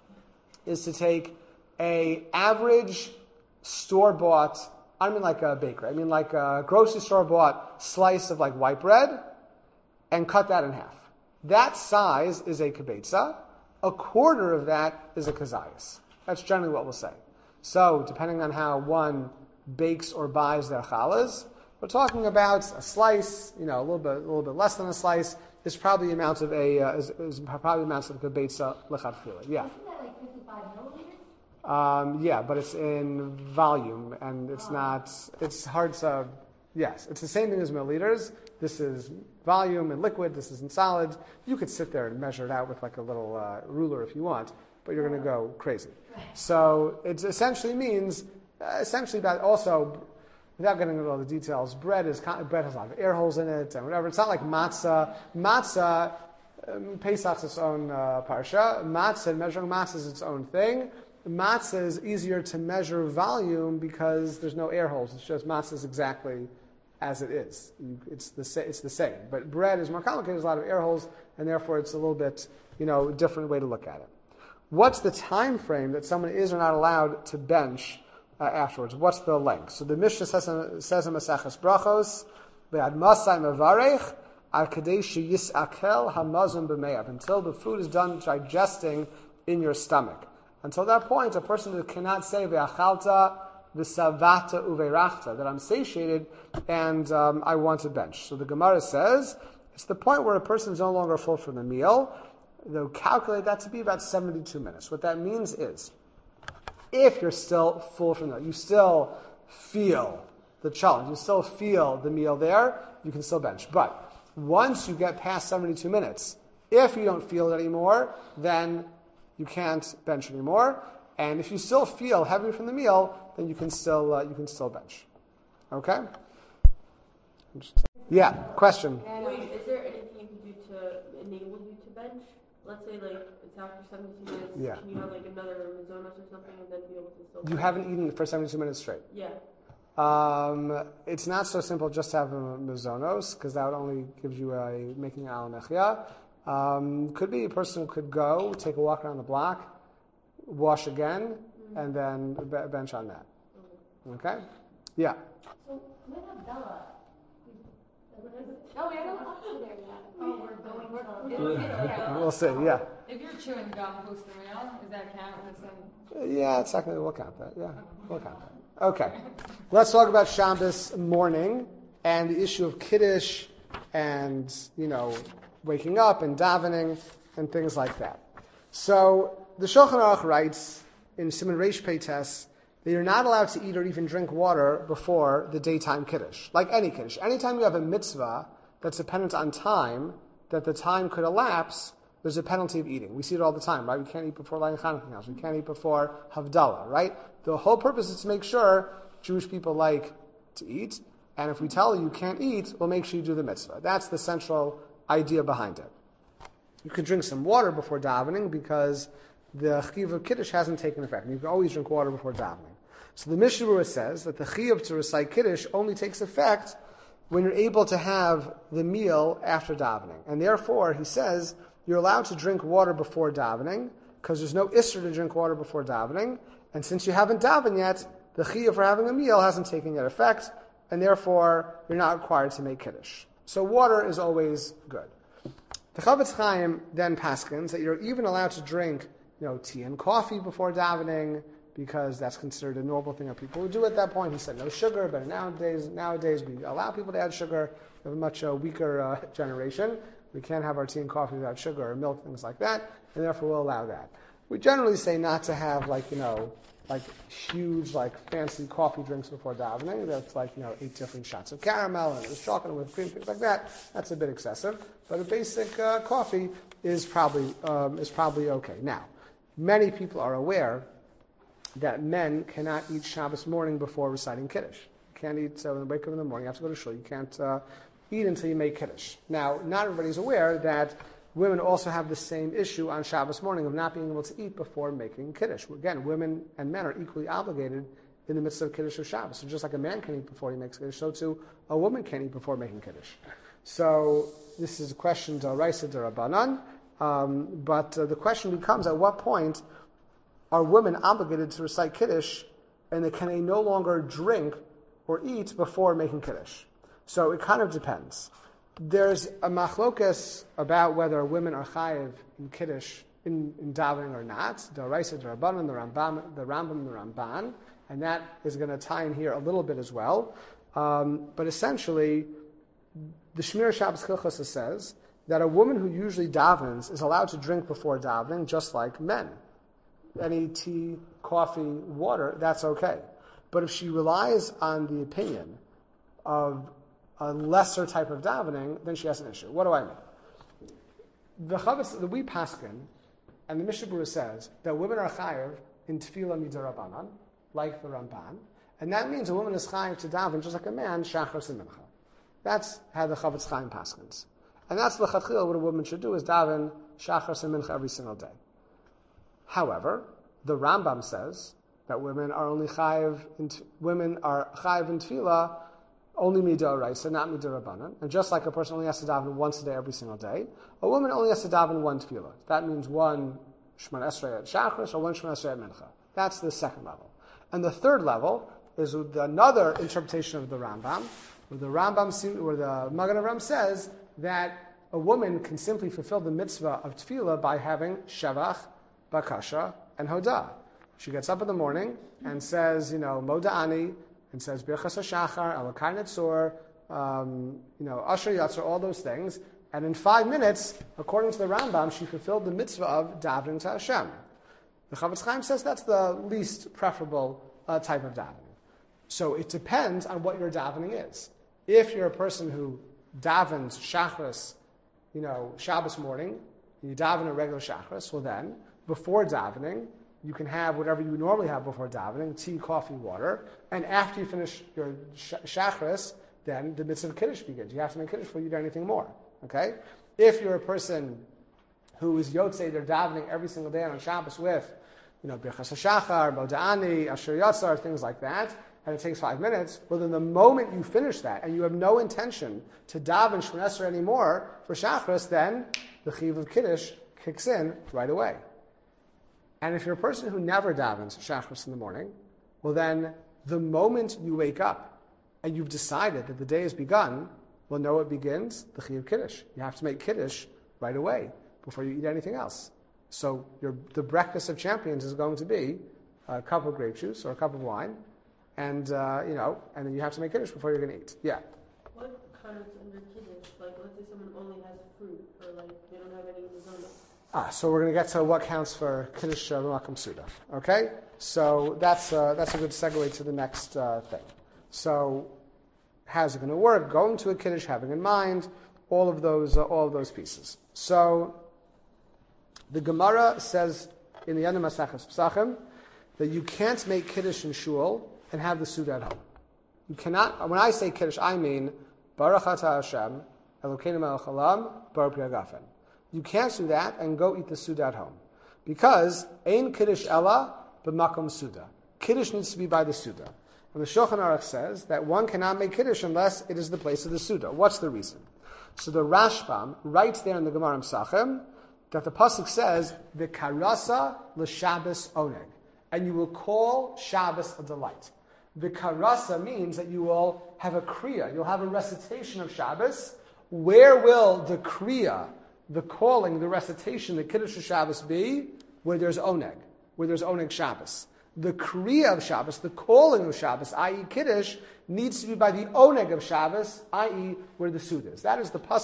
to take a average store-bought, I don't mean like a bakery, I mean like a grocery store-bought slice of like white bread, and cut that in half. That size is a kibetza. A quarter of that is a kazayas. That's generally what we'll say. So, depending on how one bakes or buys their challahs, we're talking about a slice, a little bit less than a slice, is probably amounts of probably amounts of kibetza lechatchila. Yeah. Isn't that like 55 milliliters? Yeah, but it's in volume, and it's not. It's hard to. Yes, it's the same thing as milliliters. This is volume and liquid. This is in solids. You could sit there and measure it out with like a little ruler if you want, but you're going to go crazy. So it essentially means, about also, without getting into all the details, bread has a lot of air holes in it and whatever. It's not like matzah. Matzah, Pesach's its own parsha. Matzah, measuring matzah is its own thing. Matzah is easier to measure volume because there's no air holes. It's just matzah is exactly as it is. It's the same. But bread is more complicated. There's a lot of air holes, and therefore it's a little bit, different way to look at it. What's the time frame that someone is or not allowed to bench afterwards? What's the length? So the Mishnah says in Maseches Brachos, "Ve'ad masai mevarech al kadei sheyisakel hamazon b'me'av," until the food is done digesting in your stomach. Until that point, a person cannot say ve'achalta v'savata uveirachta, that I'm satiated and I want to bench. So the Gemara says it's the point where a person is no longer full from the meal. They'll calculate that to be about 72 minutes. What that means is, if you're still full from the meal, you still feel the challenge, you still feel the meal there, you can still bench. But once you get past 72 minutes, if you don't feel it anymore, then you can't bench anymore. And if you still feel heavy from the meal, then you can still bench. Okay? Yeah. Question. Wait, is there anything you can do to enable you to bench? Let's say like it's after 72 minutes. Yeah. Can you have like another Mazonos or something and then be able to still? You haven't eaten for 72 minutes straight. Yeah. It's not so simple just to have a mazonos, because that would only give you making al nechia. Could be a person could go, take a walk around the block, wash again, and then bench on that. Okay? Yeah. So, when Havdalah? No, we haven't up to there yet. Oh, we're going to. We'll see, yeah. If you're chewing gum post the meal, does that count as a... Yeah, it's not going to, we'll count that, yeah. We'll count that. Okay. Let's talk about Shabbos morning and the issue of Kiddush and, waking up and davening and things like that. So, the Shulchan Aruch writes in Siman Reish Peites that you're not allowed to eat or even drink water before the daytime Kiddush. Like any Kiddush. Anytime you have a mitzvah that's dependent on time, that the time could elapse, there's a penalty of eating. We see it all the time, right? We can't eat before lighting Hanukkah house. We can't eat before Havdalah, right? The whole purpose is to make sure Jewish people like to eat, and if we tell you can't eat, we'll make sure you do the mitzvah. That's the central idea behind it. You can drink some water before davening because the chiyuv of Kiddush hasn't taken effect. And you can always drink water before davening. So the Mishnah Berurah says that the chiyuv to recite Kiddush only takes effect when you're able to have the meal after davening. And therefore, he says, you're allowed to drink water before davening because there's no isser to drink water before davening. And since you haven't davened yet, the chiyuv for having a meal hasn't taken yet effect, and therefore, you're not required to make Kiddush. So water is always good. The Chavetz Chaim then paskins that you're even allowed to drink, tea and coffee before davening because that's considered a normal thing that people would do at that point. He said no sugar, but nowadays we allow people to add sugar. We have a much weaker generation. We can't have our tea and coffee without sugar or milk, things like that, and therefore we'll allow that. We generally say not to have huge, fancy coffee drinks before davening. That's 8 different shots of caramel and there's chocolate with cream, things like that. That's a bit excessive. But a basic coffee is probably okay. Now, many people are aware that men cannot eat Shabbos morning before reciting Kiddush. You can't eat, when you wake up in the morning, you have to go to shul. You can't eat until you make Kiddush. Now, not everybody's aware that women also have the same issue on Shabbos morning of not being able to eat before making Kiddush. Again, women and men are equally obligated in the midst of Kiddush or Shabbos. So just like a man can eat before he makes Kiddush, so too a woman can eat before making Kiddush. So this is a question d'oraisa d'Rabbanan, but the question becomes, at what point are women obligated to recite Kiddush and can they no longer drink or eat before making Kiddush? So it kind of depends. There's a machlokas about whether women are chayiv in Kiddush in davening or not. D'oraisa d'Rabbanan, the Rambam, the Ramban, and that is going to tie in here a little bit as well. But essentially, the Shmir Shabbos Hilchos says that a woman who usually davens is allowed to drink before davening, just like men. Any tea, coffee, water, that's okay. But if she relies on the opinion of a lesser type of davening, then she has an issue. What do I mean? The we paskin, and the Mishnah Berurah says that women are chayiv in tefillah midarabanan, like the Ramban, and that means a woman is chayiv to daven just like a man, shachar and mincha. That's how the Chavetz Chaim paskins. And that's l'chatchila what a woman should do, is daven shachar and mincha every single day. However, the Rambam says that women are chayiv in tefillah only midoraisa, not midarabanan. And just like a person only has to daven once a day every single day, a woman only has to daven one tefillah. That means one Shemona Esrei at Shachris or one Shemona Esrei at Mincha. That's the second level. And the third level is with another interpretation of the Rambam, where the Magen Avraham says that a woman can simply fulfill the mitzvah of tefillah by having shevach, bakasha, and hodah. She gets up in the morning and says, moda'ani, and says birchas hashachar, alakai netzor, asher yatzor, all those things. And in 5 minutes, according to the Rambam, she fulfilled the mitzvah of davening to Hashem. The Chavetz Chaim says that's the least preferable type of davening. So it depends on what your davening is. If you're a person who davens shachris, Shabbos morning, and you daven a regular shachris, well then, before davening, you can have whatever you normally have before davening, tea, coffee, water, and after you finish your shachris, then the mitzvah of Kiddush begins. You have to make Kiddush before you do anything more. Okay? If you're a person who is yotzei, they're davening every single day on Shabbos with, birchas hashachar, moda'ani, asher yatzar, things like that, and it takes 5 minutes, well then the moment you finish that, and you have no intention to daven Shemona Esrei anymore for shachris, then the chiv of Kiddush kicks in right away. And if you're a person who never davens shachris in the morning, well then, the moment you wake up and you've decided that the day has begun, well, no, it begins the Chiyuv Kiddush. You have to make Kiddush right away before you eat anything else. So the breakfast of champions is going to be a cup of grape juice or a cup of wine, and and then you have to make Kiddush before you're going to eat. Yeah. What counts under Kiddush? Like, let's say someone only has fruit, or they don't have any mezuzah. So we're going to get to what counts for Kiddush B'Makom Suda. Okay? So that's a good segue to the next thing. So how's it going to work? Going to a Kiddush, having in mind all of those pieces. So the Gemara says in the end of Maseches Pesachim that you can't make Kiddush in shul and have the Suda at home. You cannot. When I say Kiddush, I mean Baruch Atah Hashem Elokeinu Melech Haolam Baruch Yagafen. You can't do that and go eat the Suda at home. Because Ein Kiddush Ella B'Makom Suda. Kiddush needs to be by the Suda. And the Shulchan Aruch says that one cannot make Kiddush unless it is the place of the Suda. What's the reason? So the Rashbam writes there in the Gemara Pesachim that the pasuk says, "V'karasa l'Shabbos oneg," and you will call Shabbos a delight. V'karasa means that you will have a kriya, you'll have a recitation of Shabbos. Where will the kriya, the calling, the recitation, the Kiddush of Shabbos be? Where there's oneg Shabbos. The kriya of Shabbos, the calling of Shabbos, i.e. Kiddush, needs to be by the oneg of Shabbos, i.e. where the Suda is. That is the pasuk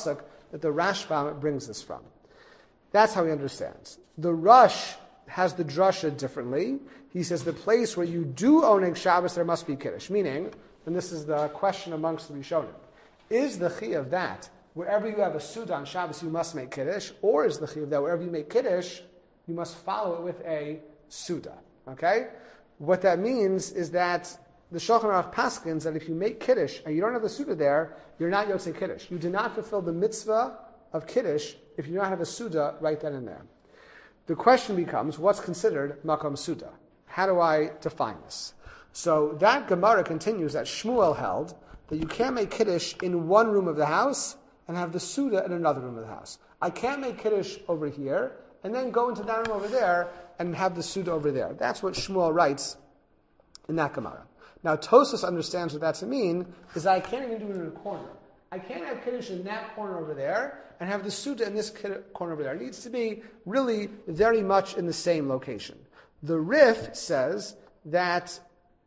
that the Rashbam brings this from. That's how he understands. The Rush has the drasha differently. He says the place where you do oneg Shabbos, there must be Kiddush. Meaning, and this is the question amongst the Rishonim, is the chi of that, wherever you have a Suda on Shabbos, you must make Kiddush, or is the chi of that, wherever you make Kiddush, you must follow it with a Suda. Okay? What that means is that the Shulchan Aruch paskins that if you make Kiddush and you don't have the Suda there, you're not Yotzei Kiddush. You do not fulfill the mitzvah of Kiddush if you don't have a Suda right then and there. The question becomes, what's considered Makom Suda? How do I define this? So that Gemara continues that Shmuel held that you can't make Kiddush in one room of the house and have the Suda in another room of the house. I can't make Kiddush over here and then go into that room over there and have the Suda over there. That's what Shmuel writes in that Gemara. Now Tosfos understands what that to mean is that I can't even do it in a corner. I can't have Kiddush in that corner over there and have the Suda in this corner over there. It needs to be really very much in the same location. The Rif says that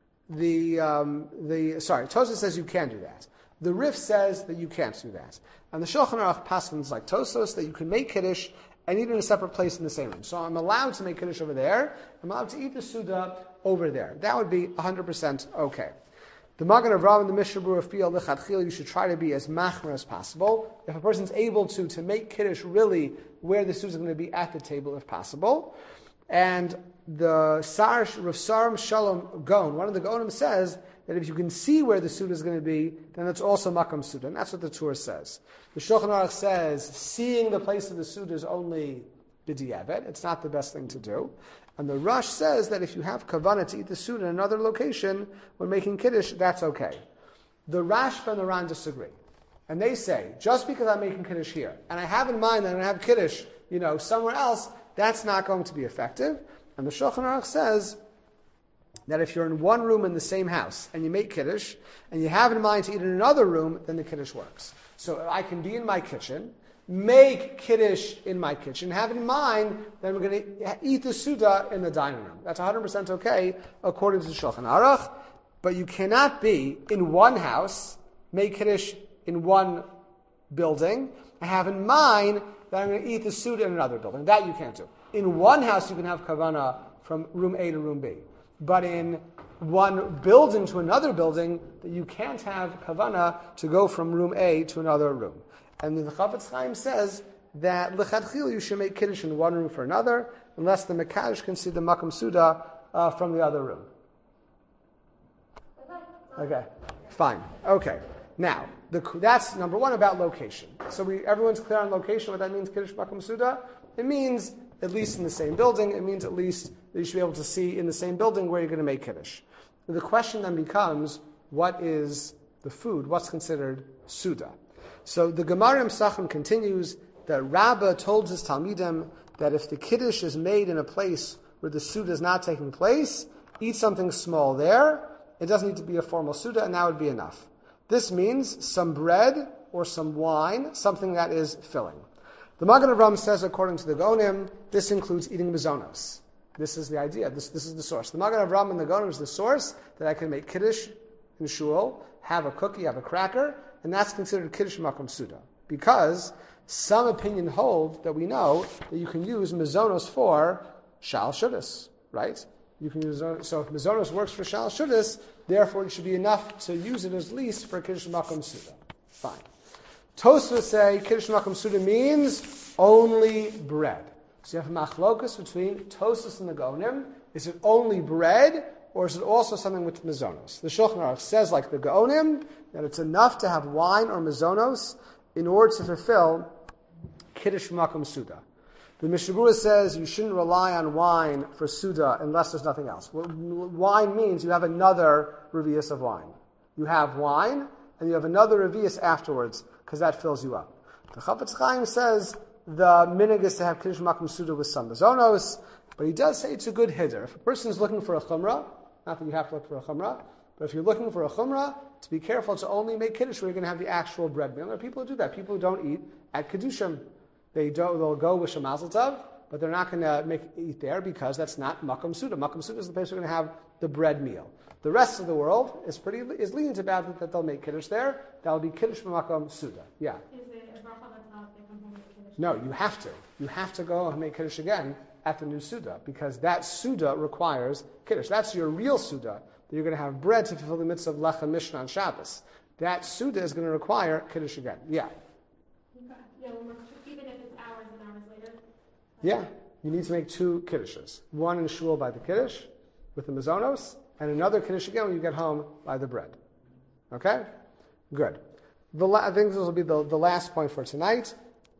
Tosfos says you can do that. The Rif says that you can't do that. And the Shulchan Aruch paskins like Tosfos that you can make Kiddush and eat in a separate place in the same room. So I'm allowed to make Kiddush over there. I'm allowed to eat the Suda over there. That would be 100% okay. The Magen Avraham and the Mishnah Berurah feel lechatchila you should try to be as machmer as possible. If a person's able to make Kiddush really where the Suda is going to be at the table if possible. And the Rav Saram Shalom Gaon, one of the Gaonim says that if you can see where the Suda is going to be, then that's also Makam Suda. And that's what the Torah says. The Shulchan Aruch says seeing the place of the Suda is only b'diavad. It's not the best thing to do. And the Rush says that if you have kavanah to eat the Suda in another location when making Kiddush, that's okay. The Rashba and the Ran disagree. And they say, just because I'm making Kiddush here, and I have in mind that I'm going to have Kiddush, somewhere else, that's not going to be effective. And the Shulchan Aruch says that if you're in one room in the same house and you make Kiddush, and you have in mind to eat in another room, then the Kiddush works. So I can be in my kitchen, make Kiddush in my kitchen, have in mind that we're going to eat the Suda in the dining room. That's 100% okay, according to the Shulchan Aruch. But you cannot be in one house, make Kiddush in one building, and have in mind that I'm going to eat the Suda in another building. That you can't do. In one house, you can have kavanah from room A to room B. But in one building to another building, you can't have kavanah to go from room A to another room. And the Chafetz Chaim says that l'chadchil you should make Kiddush in one room for another, unless the Mekadosh can see the Makam Suda from the other room. Okay, fine. Okay, now that's number one about location. So everyone's clear on location. What that means, Kiddush Makam Suda? It means at least in the same building. It means at least that you should be able to see in the same building where you're going to make Kiddush. And the question then becomes, what is the food? What's considered Suda? So the Gemara in Pesachim continues that Rabbah told his Talmidim that if the Kiddush is made in a place where the Suda is not taking place, eat something small there. It doesn't need to be a formal Suda, and that would be enough. This means some bread or some wine, something that is filling. The Magen Avraham says, according to the Gaonim, this includes eating mazonos. This is the idea. This is the source. The Magen Avraham and the Gaonim is the source that I can make Kiddush in shul, have a cookie, have a cracker, and that's considered Kiddush Makom Suda. Because some opinion hold that we know that you can use mazonos for Shal Shudas, right? You can use, so if mazonos works for Shal Shudas, therefore it should be enough to use it as least for Kiddush Makom Suda. Fine. Tosfos say Kiddush Makom Suda means only bread. So you have a machlokus between Tosfos and the Gaonim. Is it only bread, or is it also something with mazonos? The Shulchan Aruch says, like the Gaonim, that it's enough to have wine or mazonos in order to fulfill Kiddush Makom Suda. The Mishnah Berurah says you shouldn't rely on wine for Suda unless there's nothing else. What wine means, you have another revius of wine. You have wine, and you have another revius afterwards, because that fills you up. The Chafetz Chaim says the minhag is to have Kiddush Makom Suda with some mazonos, but he does say it's a good hiddur. If a person is looking for a chumrah, not that you have to look for a chumrah, but if you're looking for a chumrah, to be careful to only make Kiddush where you're going to have the actual bread meal. There are people who do that. People who don't eat at Kiddushim. They'll go with Shemazel Tov, but they're not going to eat there because that's not Makom Suda. Makom Suda is the place we're going to have the bread meal. The rest of the world is lenient about it that they'll make Kiddush there. That'll be Kiddush Makom Suda. Yeah. Is it a bracha that's not No, you have to. You have to go and make Kiddush again at the new Suda, because that Suda requires Kiddush. That's your real Suda, that you're going to have bread to fulfill the mitzvah of Lechem Mishnah on Shabbos. That Suda is going to require Kiddush again. Yeah. Okay. Yeah, even if it's hours and hours later. Yeah. You need to make 2 Kiddushes. One in shul by the Kiddush with the Mazonos, and another Kiddush again when you get home by the bread. Okay? Good. I think this will be the last point for tonight.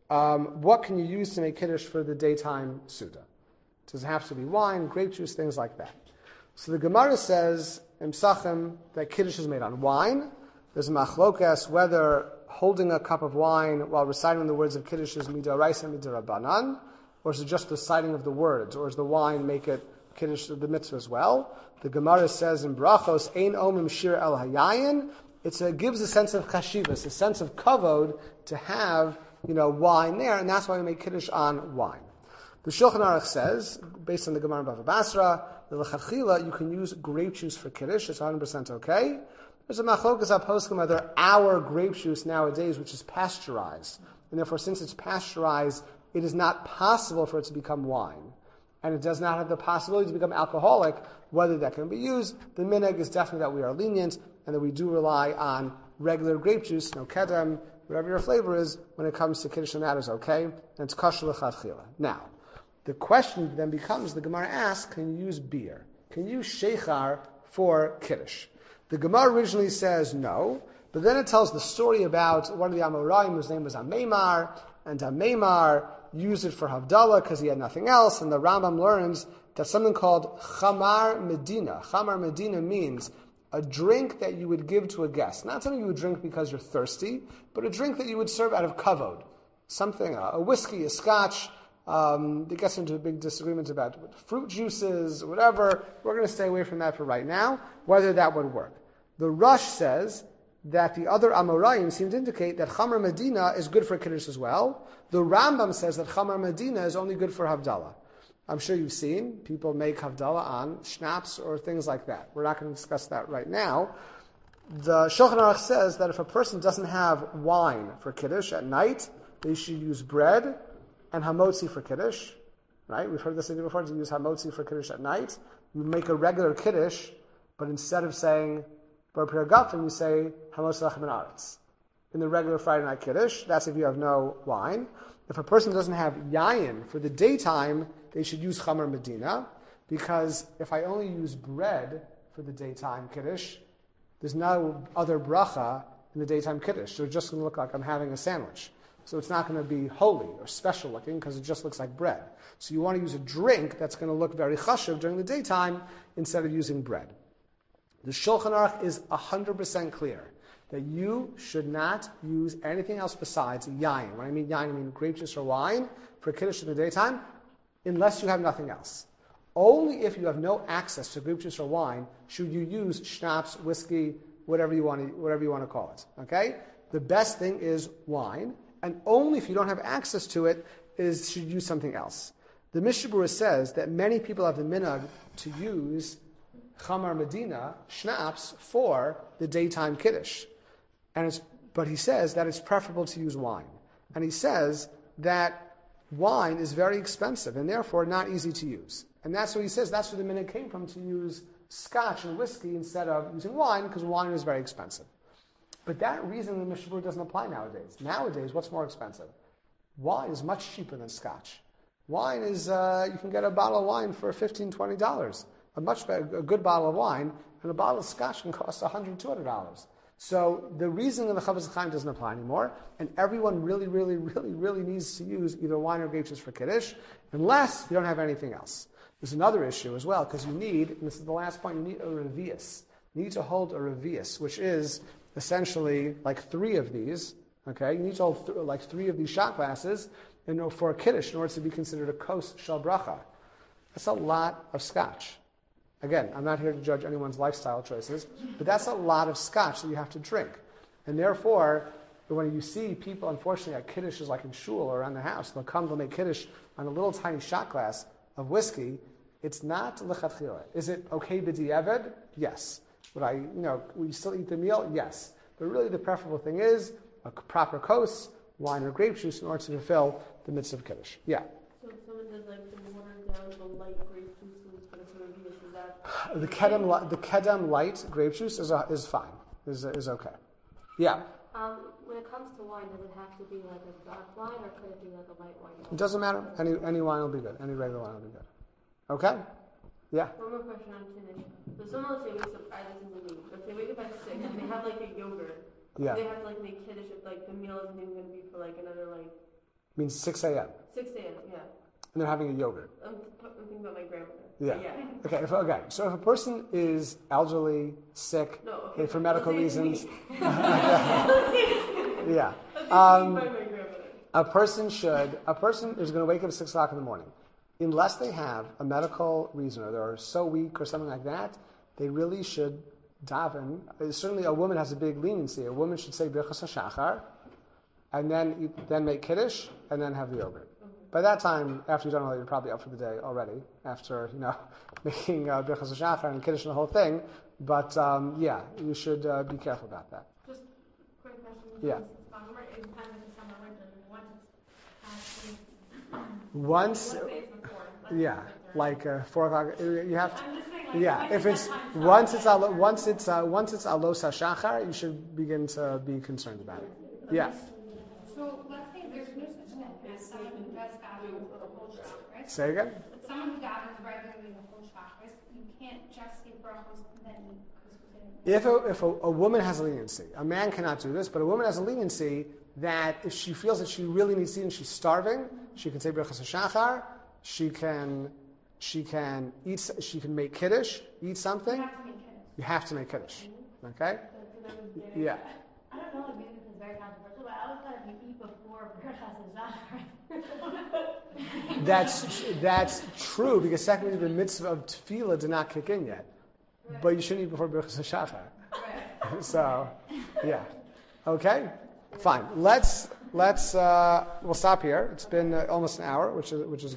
What can you use to make Kiddush for the daytime Suda? Does it have to be wine, grape juice, things like that? So the Gemara says in Psachim that Kiddush is made on wine. There's a machlokas whether holding a cup of wine while reciting the words of Kiddush is midoraisa and midorabanan, or is it just the reciting of the words, or does the wine make it Kiddush the mitzvah as well? The Gemara says in Brachos, Ein omim shir el hayayin. It gives a sense of chashivas, a sense of kavod to have wine there, and that's why we make Kiddush on wine. The Shulchan Aruch says, based on the Gemara in Bava Basra, the lechatchila you can use grape juice for Kiddush. It's 100% okay. There's a machlokas poskim whether our grape juice nowadays, which is pasteurized, and therefore since it's pasteurized, it is not possible for it to become wine, and it does not have the possibility to become alcoholic, whether that can be used. The minhag is definitely that we are lenient, and that we do rely on regular grape juice, no kedem, whatever your flavor is, when it comes to Kiddush, and that is okay, and it's kosher l'chadchila. Now, the question then becomes, the Gemara asks, can you use beer? Can you use sheichar for Kiddush? The Gemara originally says no, but then it tells the story about one of the Amoraim whose name was Ameimar, and Ameimar used it for Havdalah because he had nothing else, and the Rambam learns that something called Chamar Medina. Chamar Medina means a drink that you would give to a guest. Not something you would drink because you're thirsty, but a drink that you would serve out of kavod. Something, a whiskey, a scotch. They get into a big disagreement about fruit juices, whatever. We're going to stay away from that for right now, whether that would work. The Rush says that the other Amoraim seem to indicate that Chamar Medina is good for Kiddush as well. The Rambam says that Chamar Medina is only good for Havdalah. I'm sure you've seen people make Havdalah on schnapps or things like that. We're not going to discuss that right now. The Shulchan Aruch says that if a person doesn't have wine for Kiddush at night, they should use bread and hamotzi for Kiddush. Right? We've heard this idea before, to use hamotzi for Kiddush at night. You make a regular Kiddush, but instead of saying Bar Pir Gafin, you say hamotzi lachem aretz. In the regular Friday night Kiddush, that's if you have no wine. If a person doesn't have yayin for the daytime, they should use Chamar Medina, because if I only use bread for the daytime Kiddush, there's no other bracha in the daytime Kiddush, so it's just going to look like I'm having a sandwich. So it's not going to be holy or special looking, because it just looks like bread. So you want to use a drink that's going to look very chashuv during the daytime instead of using bread. The Shulchan Aruch is 100% clear that you should not use anything else besides yayin. When I mean yayin, I mean grape juice or wine for Kiddush in the daytime, unless you have nothing else. Only if you have no access to grape juice or wine should you use schnapps, whiskey, whatever you want to call it. Okay? The best thing is wine, and only if you don't have access to it should you use something else. The Mishnah Berurah says that many people have the minhag to use Chamar Medina, schnapps, for the daytime Kiddush. But he says that it's preferable to use wine. And he says that wine is very expensive and therefore not easy to use. And that's what he says, that's where the minhag came from, to use scotch and whiskey instead of using wine, because wine is very expensive. But that reason in the Mishnah Berurah doesn't apply nowadays. Nowadays, what's more expensive? Wine is much cheaper than scotch. Wine is, you can get a bottle of wine for $15, $20. A good bottle of wine, and a bottle of scotch can cost $100, $200. So the reason in the Chafetz Chaim doesn't apply anymore, and everyone really, really, really, really needs to use either wine or grape juice for Kiddush, unless you don't have anything else. There's another issue as well, because you need, and this is the last point, you need a revius. You need to hold a revius, which is essentially like 3 of these. Okay, you need to hold like 3 of these shot glasses for a Kiddush in order to be considered a kos shel bracha. That's a lot of scotch. Again, I'm not here to judge anyone's lifestyle choices, but that's a lot of scotch that you have to drink. And therefore, when you see people, unfortunately, at Kiddush like in shul or around the house, they'll make Kiddush on a little tiny shot glass of whiskey. It's not lechatchila. Is it okay b'di'evad? Yes. Will you still eat the meal? Yes. But really the preferable thing is a proper kos, wine or grape juice, in order to fulfill the mitzvah of Kiddush. Yeah. So if someone does like the watered down, the light grape juice for the Koreans, is that? The kedem light grape juice is fine. Is okay. Yeah. When it comes to wine, does it have to be like a dark wine or could it be like a light wine? It doesn't matter. Any wine will be good. Any regular wine will be good. Okay? Yeah. One more question on Kiddush. So someone, let's say, wakes up, this is me, let's say, wake up at 6, and they have like a yogurt. Yeah. They have to like make Kiddush if like the meal isn't even going to be for like another like... Means 6 a.m. 6 a.m., yeah. And they're having a yogurt. I'm thinking about my grandmother. Yeah. Yeah. Okay. So if a person is elderly, sick, for medical reasons, yeah. A person is going to wake up at 6 o'clock in the morning. Unless they have a medical reason or they're so weak or something like that, they really should daven. Certainly a woman has a big leniency. A woman should say Birchas HaShachar and then make Kiddush and then have the yogurt. By that time, after you've done all that, you're probably up for the day already, after, making Birchas HaShachar and Kiddush and the whole thing. But, you should be careful about that. Just quick question. Yeah. Is kind of the summer winter, Once, what days before? like 4 o'clock. You have to. I'm just saying, If it's once it's alos hashachar, you should begin to be concerned about it. Yeah. So let's say there's no such thing as someone who does daven for the whole chakras. Say again. Someone who davens regularly the whole chakras, you can't just say brachos and then. If a woman has a leniency, a man cannot do this, but a woman has a leniency that if she feels that she really needs to eat and she's starving, she can say Birchas HaShachar. She can eat. She can make Kiddush, eat something. You have to make Kiddush. Okay. Yeah. I don't know if maybe this is very controversial, but I always thought if you eat before Birchas HaShachar. That's true because secondly the mitzvah of tefillah did not kick in yet, but you shouldn't eat before Birchas HaShachar. So, yeah. Okay. Fine. We'll stop here. It's been almost an hour, which is